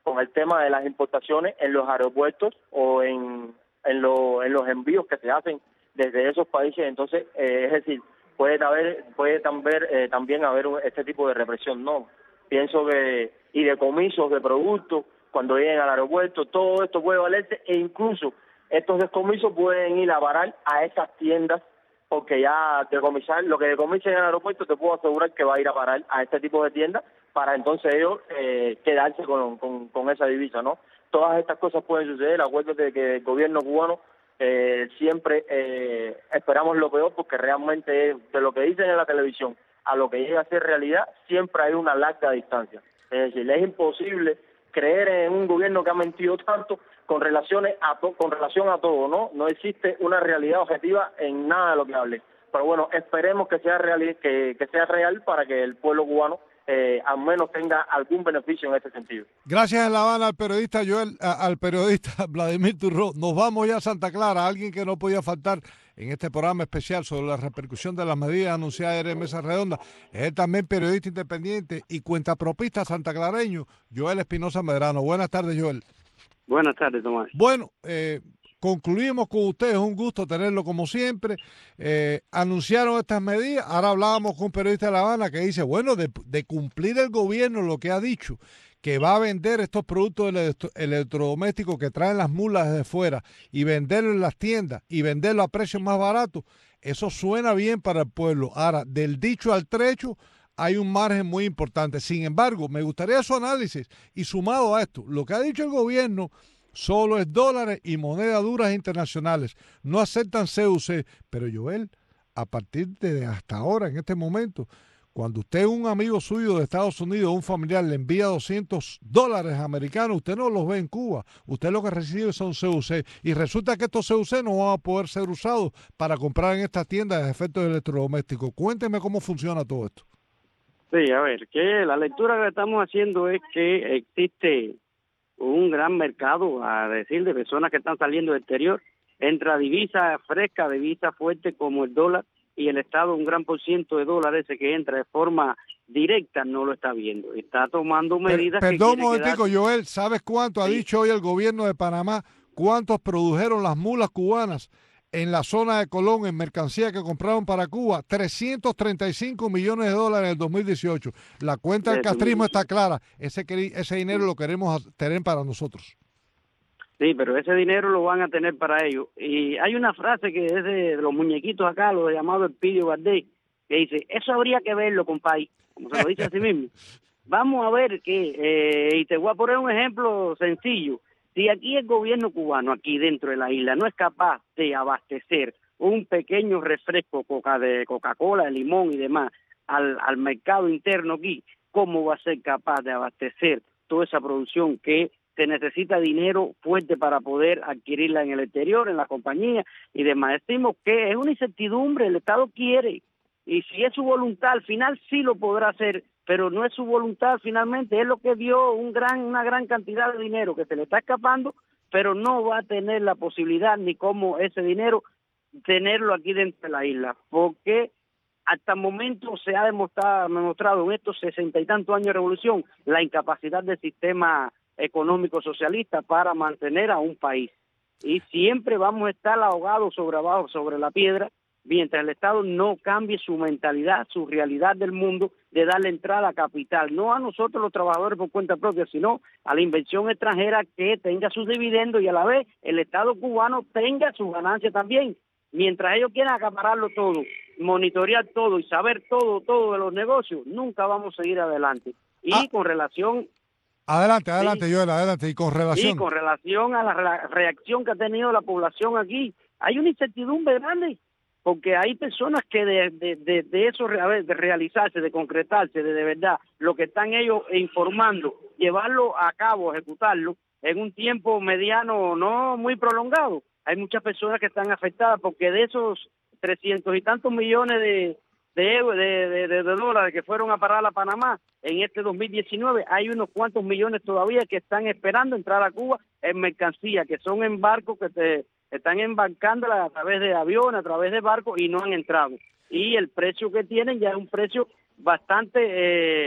con el tema de las importaciones en los aeropuertos o en, en, lo, en los envíos que se hacen desde esos países. Entonces, eh, es decir, puede haber, puede también, eh, también haber un, este tipo de represión, ¿no? Pienso que, y decomisos de productos cuando lleguen al aeropuerto, todo esto puede valerse, e incluso estos decomisos pueden ir a parar a esas tiendas, porque ya decomisar, lo que decomisen en el aeropuerto te puedo asegurar que va a ir a parar a este tipo de tiendas para entonces ellos eh, quedarse con, con, con esa divisa, ¿no? Todas estas cosas pueden suceder. Acuérdate de que el gobierno cubano eh, siempre eh, esperamos lo peor, porque realmente de lo que dicen en la televisión a lo que llega a ser realidad siempre hay una larga distancia. Es decir, es imposible creer en un gobierno que ha mentido tanto con relaciones a to con relación a todo, ¿no? No existe una realidad objetiva en nada de lo que hable. Pero bueno, esperemos que sea real, que, que sea real para que el pueblo cubano eh, al menos tenga algún beneficio en este sentido. Gracias en La Habana al periodista Joel, a, al periodista Vladimir Turró. Nos vamos ya a Santa Clara, alguien que no podía faltar en este programa especial sobre la repercusión de las medidas anunciadas ayer en Mesa Redonda. Es también periodista independiente y cuentapropista santaclareño, Joel Espinosa Medrano. Buenas tardes, Joel. Buenas tardes, Tomás. Bueno, eh, concluimos con ustedes, un gusto tenerlo como siempre. Eh, anunciaron estas medidas, ahora hablábamos con un periodista de La Habana que dice, bueno, de, de cumplir el gobierno lo que ha dicho, que va a vender estos productos electro electrodomésticos que traen las mulas desde fuera y venderlos en las tiendas y venderlo a precios más baratos, eso suena bien para el pueblo. Ahora, del dicho al trecho, hay un margen muy importante. Sin embargo, me gustaría su análisis y sumado a esto, lo que ha dicho el gobierno solo es dólares y monedas duras internacionales. No aceptan C U C. Pero Joel, a partir de hasta ahora, en este momento, cuando usted, un amigo suyo de Estados Unidos, un familiar, le envía doscientos dólares americanos, usted no los ve en Cuba. Usted lo que recibe son C U C. Y resulta que estos C U C no van a poder ser usados para comprar en estas tiendas de efectos electrodomésticos. Cuénteme cómo funciona todo esto. Sí, a ver, que la lectura que estamos haciendo es que existe un gran mercado, a decir, de personas que están saliendo del exterior, entra divisa fresca, divisa fuerte como el dólar, y el Estado un gran por ciento de dólares ese que entra de forma directa no lo está viendo, está tomando medidas. Per, perdón que un momentico, quedar... Joel, ¿sabes cuánto ha sí. dicho hoy el gobierno de Panamá? ¿Cuántos produjeron las mulas cubanas en la zona de Colón en mercancía que compraron para Cuba? trescientos treinta y cinco millones de dólares en el dos mil dieciocho. La cuenta del castrismo está clara. Ese, ese dinero lo queremos tener para nosotros. Sí, pero ese dinero lo van a tener para ellos. Y hay una frase que es de los muñequitos acá, lo llamado el Pidio Bardé, que dice, eso habría que verlo, compadre, como se lo dice a sí mismo. Vamos a ver que, eh, y te voy a poner un ejemplo sencillo. Si aquí el gobierno cubano, aquí dentro de la isla, no es capaz de abastecer un pequeño refresco coca de Coca-Cola, de limón y demás al, al mercado interno aquí, ¿cómo va a ser capaz de abastecer toda esa producción que se necesita dinero fuerte para poder adquirirla en el exterior, en la compañía y demás? Decimos que es una incertidumbre, el Estado quiere, y si es su voluntad, al final sí lo podrá hacer, pero no es su voluntad finalmente, es lo que dio un gran, una gran cantidad de dinero que se le está escapando, pero no va a tener la posibilidad ni cómo ese dinero tenerlo aquí dentro de la isla, porque hasta el momento se ha demostrado, demostrado en estos sesenta y tantos años de revolución la incapacidad del sistema económico socialista para mantener a un país, y siempre vamos a estar ahogados sobre abajo, sobre la piedra, mientras el Estado no cambie su mentalidad, su realidad del mundo, de darle entrada a capital, no a nosotros los trabajadores por cuenta propia, sino a la inversión extranjera que tenga sus dividendos y a la vez el Estado cubano tenga sus ganancias también. Mientras ellos quieran acapararlo todo, monitorear todo y saber todo, todo de los negocios, nunca vamos a seguir adelante. Y ah. con relación... Adelante, adelante, sí, Joel, adelante. Y con relación... Y con relación a la reacción que ha tenido la población aquí, hay una incertidumbre grande, porque hay personas que de, de, de, de eso de realizarse, de concretarse, de de verdad, lo que están ellos informando, llevarlo a cabo, ejecutarlo, en un tiempo mediano no muy prolongado. Hay muchas personas que están afectadas porque de esos trescientos y tantos millones de de, de, de, de, de dólares que fueron a parar a Panamá en este dos mil diecinueve, hay unos cuantos millones todavía que están esperando entrar a Cuba en mercancía, que son en barcos que se están embarcándola a través de aviones, a través de barcos y no han entrado. Y el precio que tienen ya es un precio bastante eh,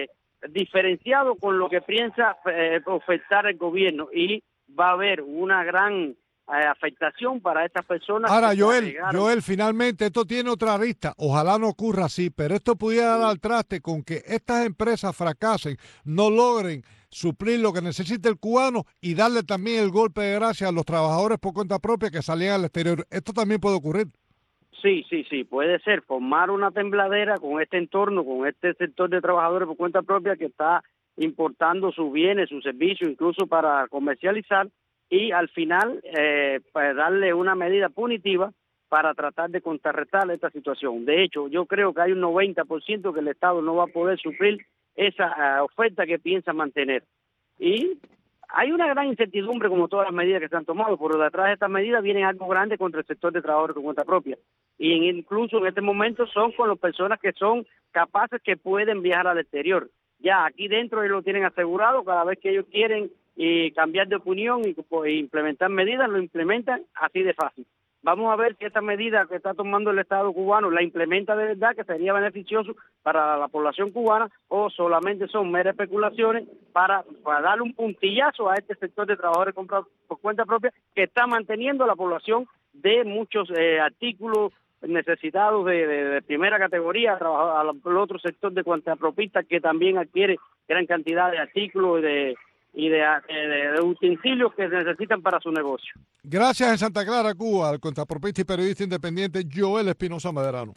diferenciado con lo que piensa eh, ofertar el gobierno, y va a haber una gran eh, afectación para estas personas. Ahora, que Joel, llegaron. Joel, finalmente esto tiene otra arista. Ojalá no ocurra así, pero esto pudiera dar al traste con que estas empresas fracasen, no logren suplir lo que necesita el cubano y darle también el golpe de gracia a los trabajadores por cuenta propia que salían al exterior. Esto también puede ocurrir. Sí, sí, sí, puede ser formar una tembladera con este entorno, con este sector de trabajadores por cuenta propia que está importando sus bienes, sus servicios, incluso para comercializar, y al final eh, pues darle una medida punitiva para tratar de contrarrestar esta situación. De hecho, yo creo que hay un noventa por ciento que el Estado no va a poder suplir esa uh, oferta que piensa mantener. Y hay una gran incertidumbre, como todas las medidas que se han tomado, pero detrás de estas medidas vienen algo grande contra el sector de trabajadores por cuenta propia. Y en, incluso en este momento son con las personas que son capaces, que pueden viajar al exterior. Ya aquí dentro ellos lo tienen asegurado, cada vez que ellos quieren y cambiar de opinión y pues, implementar medidas, lo implementan así de fácil. Vamos a ver si esta medida que está tomando el Estado cubano la implementa de verdad, que sería beneficioso para la población cubana, o solamente son meras especulaciones para, para darle un puntillazo a este sector de trabajadores con, por cuenta propia, que está manteniendo a la población de muchos eh, artículos necesitados de, de, de primera categoría, al otro sector de cuentapropistas que también adquiere gran cantidad de artículos y de y de, de, de utensilios que se necesitan para su negocio. Gracias en Santa Clara, Cuba, al contrapropista y periodista independiente Joel Espinosa Medrano.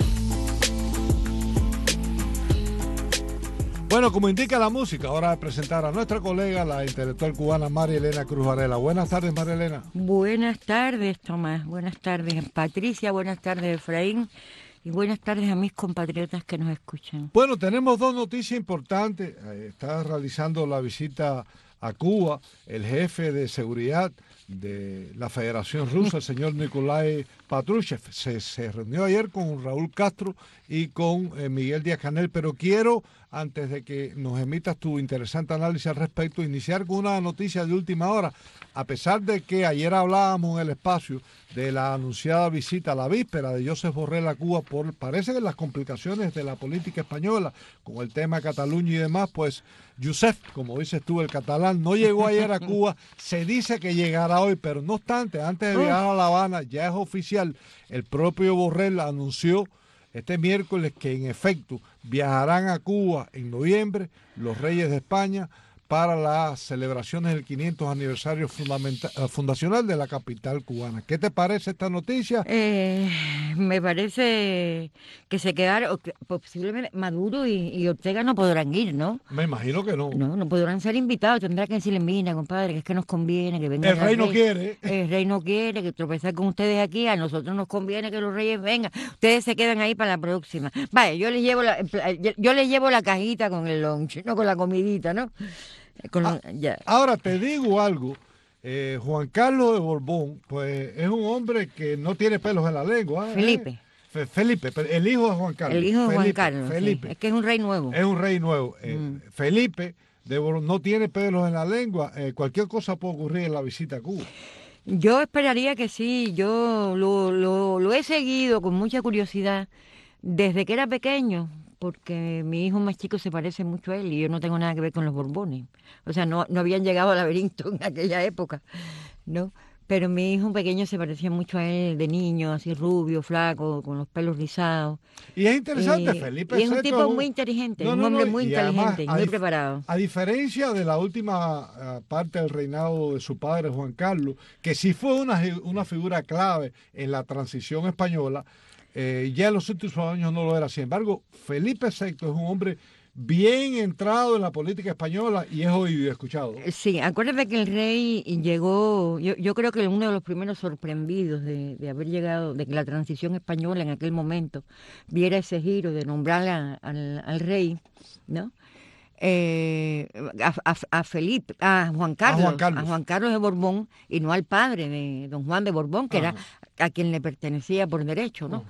Bueno, como indica la música, ahora de presentar a nuestra colega, la intelectual cubana María Elena Cruz Varela. Buenas tardes, María Elena. Buenas tardes, Tomás. Buenas tardes, Patricia. Buenas tardes, Efraín. Y buenas tardes a mis compatriotas que nos escuchan. Bueno, tenemos dos noticias importantes. Está realizando la visita a Cuba el jefe de seguridad de la Federación Rusa, el señor Nikolai Patrushev. Se, se reunió ayer con Raúl Castro y con eh, Miguel Díaz-Canel, pero quiero, antes de que nos emitas tu interesante análisis al respecto, iniciar con una noticia de última hora. A pesar de que ayer hablábamos en el espacio de la anunciada visita a la víspera de Josep Borrell a Cuba, por parece que las complicaciones de la política española con el tema Cataluña y demás, pues Josep, como dices tú, el catalán, no llegó ayer a Cuba. Se dice que llegará hoy, pero no obstante, antes de viajar a La Habana, ya es oficial, el propio Borrell anunció este miércoles que en efecto viajarán a Cuba en noviembre los reyes de España para las celebraciones del quinientos aniversario fundacional de la capital cubana. ¿Qué te parece esta noticia? Eh, me parece que se quedaron, posiblemente Maduro y, y Ortega no podrán ir, ¿no? Me imagino que no. No, no podrán ser invitados, tendrá que decirle, mira, compadre, que es que nos conviene que vengan. El rey no quiere. El rey no quiere que tropezar con ustedes aquí, a nosotros nos conviene que los reyes vengan. Ustedes se quedan ahí para la próxima. Vaya, yo les llevo la, yo les llevo la cajita con el lunch, no con la comidita, ¿no? Con ah, ya. Ahora te digo algo, eh, Juan Carlos de Borbón, pues es un hombre que no tiene pelos en la lengua. ¿eh? Felipe. Fe, Felipe, el hijo de Juan Carlos. El hijo de Felipe, Juan Carlos, Felipe. Sí. Es que es un rey nuevo. Es un rey nuevo. Eh, mm. Felipe de Borbón no tiene pelos en la lengua. Eh, cualquier cosa puede ocurrir en la visita a Cuba. Yo esperaría que sí. Yo lo, lo, lo he seguido con mucha curiosidad desde que era pequeño, porque mi hijo más chico se parece mucho a él y yo no tengo nada que ver con los Borbones. O sea, no, no habían llegado al laberinto en aquella época, ¿no? Pero mi hijo pequeño se parecía mucho a él de niño, así rubio, flaco, con los pelos rizados. Y es interesante, eh, Felipe Y es un Sexto, tipo muy inteligente, no, un no, hombre no, muy y inteligente y muy dif- preparado. A diferencia de la última uh, parte del reinado de su padre, Juan Carlos, que sí fue una, una figura clave en la transición española, Eh, ya en los últimos años no lo era. Sin embargo, Felipe Sexto es un hombre bien entrado en la política española y es oído y escuchado. Sí, acuérdate que el rey llegó, yo, yo creo que uno de los primeros sorprendidos de, de haber llegado, de que la transición española en aquel momento viera ese giro de nombrar a, al, al rey, ¿no? Eh, a, a, a Felipe, a Juan Carlos, a Juan Carlos, a Juan Carlos de Borbón, y no al padre de don Juan de Borbón, que Ajá. era a quien le pertenecía por derecho, ¿no? Ajá.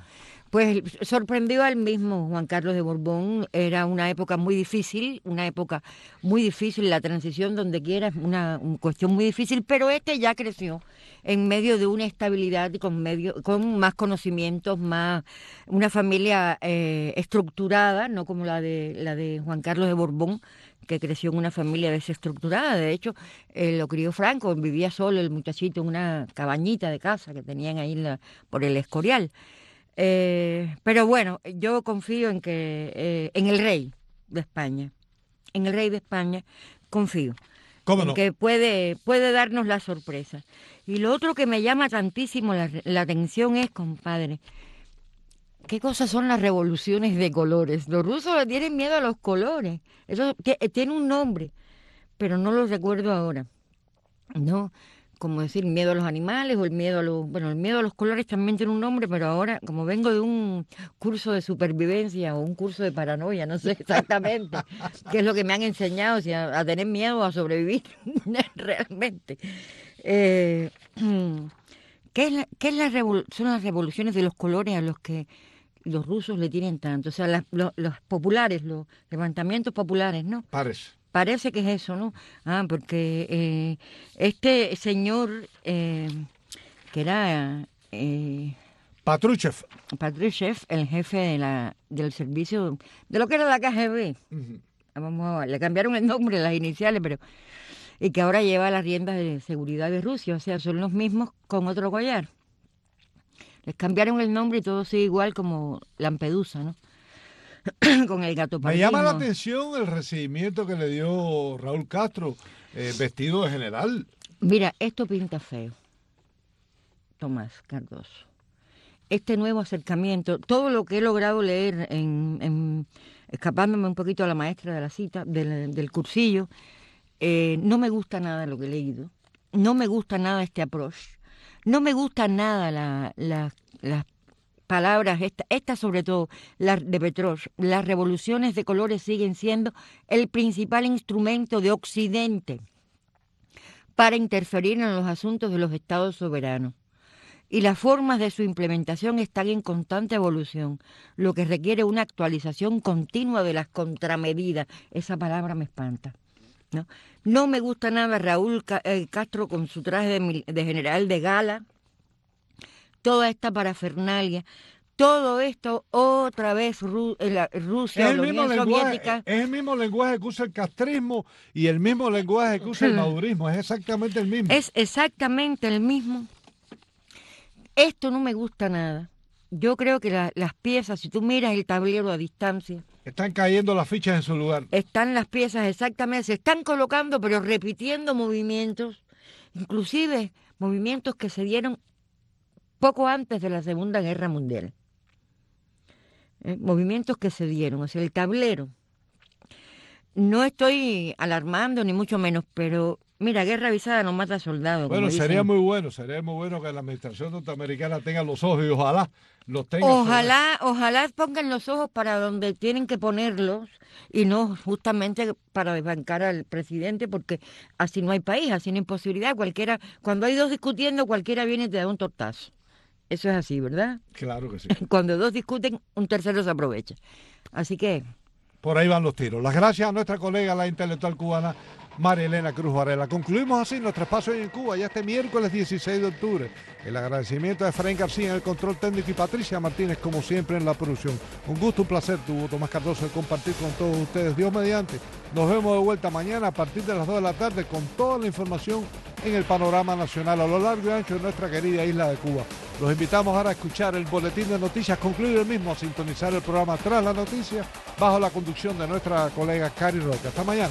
Pues sorprendió al mismo Juan Carlos de Borbón. Era una época muy difícil, una época muy difícil, la transición donde quiera es una, una cuestión muy difícil, pero este ya creció en medio de una estabilidad y con, medio, con más conocimientos, más una familia eh, estructurada, no como la de, la de Juan Carlos de Borbón, que creció en una familia desestructurada. De hecho, eh, lo crió Franco, vivía solo el muchachito en una cabañita de casa que tenían ahí en la, por el Escorial. Eh, pero bueno, yo confío en que eh, en el rey de España, en el rey de España confío. ¿Cómo en no? que puede, puede darnos la sorpresa. Y lo otro que me llama tantísimo la, la atención es, compadre, ¿qué cosas son las revoluciones de colores? Los rusos le tienen miedo a los colores. Eso tiene un nombre, pero no lo recuerdo ahora. No, como decir miedo a los animales o el miedo a los... Bueno, el miedo a los colores también tiene un nombre, pero ahora, como vengo de un curso de supervivencia o un curso de paranoia, no sé exactamente qué es lo que me han enseñado, si a, a tener miedo a sobrevivir realmente. Eh, ¿Qué, es la, qué es la revol- son las revoluciones de los colores a los que los rusos le tienen tanto? O sea, las, los, los populares, los levantamientos populares, ¿no? Parece. Parece que es eso, ¿no? Ah, porque eh, este señor eh, que era... Eh, Patrushev. Patrushev, el jefe de la, del servicio, de lo que era la K G B. Uh-huh. Vamos a ver, le cambiaron el nombre, las iniciales, pero... Y que ahora lleva las riendas de seguridad de Rusia, o sea, son los mismos con otro collar. Les cambiaron el nombre y todo sigue igual como Lampedusa, ¿no? Con el gato Me parquismo. llama la atención el recibimiento que le dio Raúl Castro, eh, vestido de general. Mira, esto pinta feo, Tomás Cardoso. Este nuevo acercamiento, todo lo que he logrado leer, en, en escapándome un poquito a la maestra de la cita, del, del cursillo, eh, no me gusta nada lo que he leído, no me gusta nada este approach, no me gusta nada la, la, las palabras, esta, esta sobre todo, la de Petrov. Las revoluciones de colores siguen siendo el principal instrumento de Occidente para interferir en los asuntos de los estados soberanos. Y las formas de su implementación están en constante evolución, lo que requiere una actualización continua de las contramedidas. Esa palabra me espanta. No, no me gusta nada Raúl Castro con su traje de, de general de gala, toda esta parafernalia, todo esto otra vez Ru, la, Rusia, es la el, mismo Unión lenguaje, Soviética. es el mismo lenguaje que usa el castrismo y el mismo lenguaje que usa el madurismo, es exactamente el mismo. Es exactamente el mismo. Esto no me gusta nada. Yo creo que la, las piezas, si tú miras el tablero a distancia, están cayendo las fichas en su lugar. Están las piezas exactamente, se están colocando, pero repitiendo movimientos, inclusive movimientos que se dieron poco antes de la Segunda Guerra Mundial. Eh, movimientos que se dieron, o sea, el tablero. No estoy alarmando, ni mucho menos, pero mira, guerra avisada no mata soldados. Bueno, como sería dicen. muy bueno, sería muy bueno que la administración norteamericana tenga los ojos y ojalá los tenga. Ojalá, ojalá pongan los ojos para donde tienen que ponerlos y no justamente para desbancar al presidente, porque así no hay país, así no hay posibilidad. Cualquiera, cuando hay dos discutiendo, cualquiera viene y te da un tortazo. Eso es así, ¿verdad? Claro que sí. Cuando dos discuten, un tercero se aprovecha. Así que... Por ahí van los tiros. Las gracias a nuestra colega, la intelectual cubana, María Elena Cruz Varela. Concluimos así nuestro espacio hoy en Cuba, ya este miércoles dieciséis de octubre. El agradecimiento a Efraín García en el control técnico y Patricia Martínez, como siempre, en la producción. Un gusto, un placer, tuvo Tomás Cardoso de compartir con todos ustedes. Dios mediante. Nos vemos de vuelta mañana a partir de las dos de la tarde con toda la información en el panorama nacional a lo largo y ancho de nuestra querida isla de Cuba. Los invitamos ahora a escuchar el boletín de noticias, concluido el mismo, a sintonizar el programa Tras la Noticia, bajo la conducción de nuestra colega Cari Roca. Hasta mañana.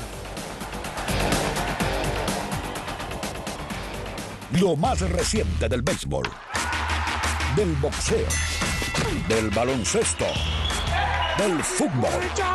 Lo más reciente del béisbol, del boxeo, del baloncesto, del fútbol.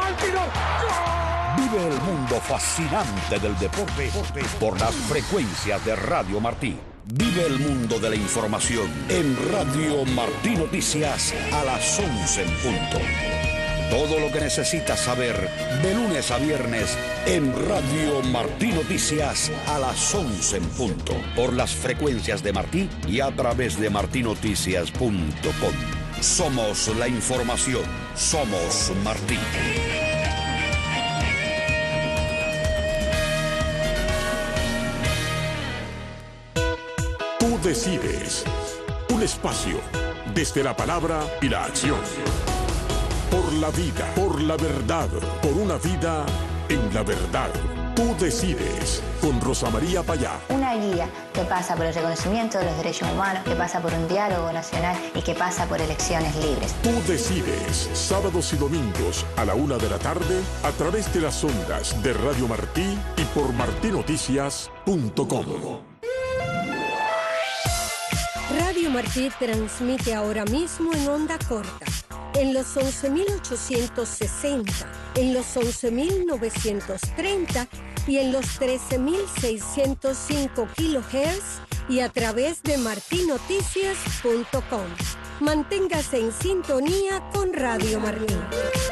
Vive el mundo fascinante del deporte por las frecuencias de Radio Martí. Vive el mundo de la información en Radio Martí Noticias a las once en punto. Todo lo que necesitas saber de lunes a viernes en Radio Martí Noticias a las once en punto. Por las frecuencias de Martí y a través de martinoticias punto com. Somos la información. Somos Martín. Tú decides. Un espacio desde la palabra y la acción. Por la vida, por la verdad, por una vida en la verdad. Tú decides, con Rosa María Payá. Una guía que pasa por el reconocimiento de los derechos humanos, que pasa por un diálogo nacional y que pasa por elecciones libres. Tú decides, sábados y domingos a la una de la tarde, a través de las ondas de Radio Martí y por martinoticias punto com. Radio Martí transmite ahora mismo en onda corta, en los once mil ochocientos sesenta, en los once mil novecientos treinta y en los trece mil seiscientos cinco kilohertz y a través de martinoticias punto com. Manténgase en sintonía con Radio Martí.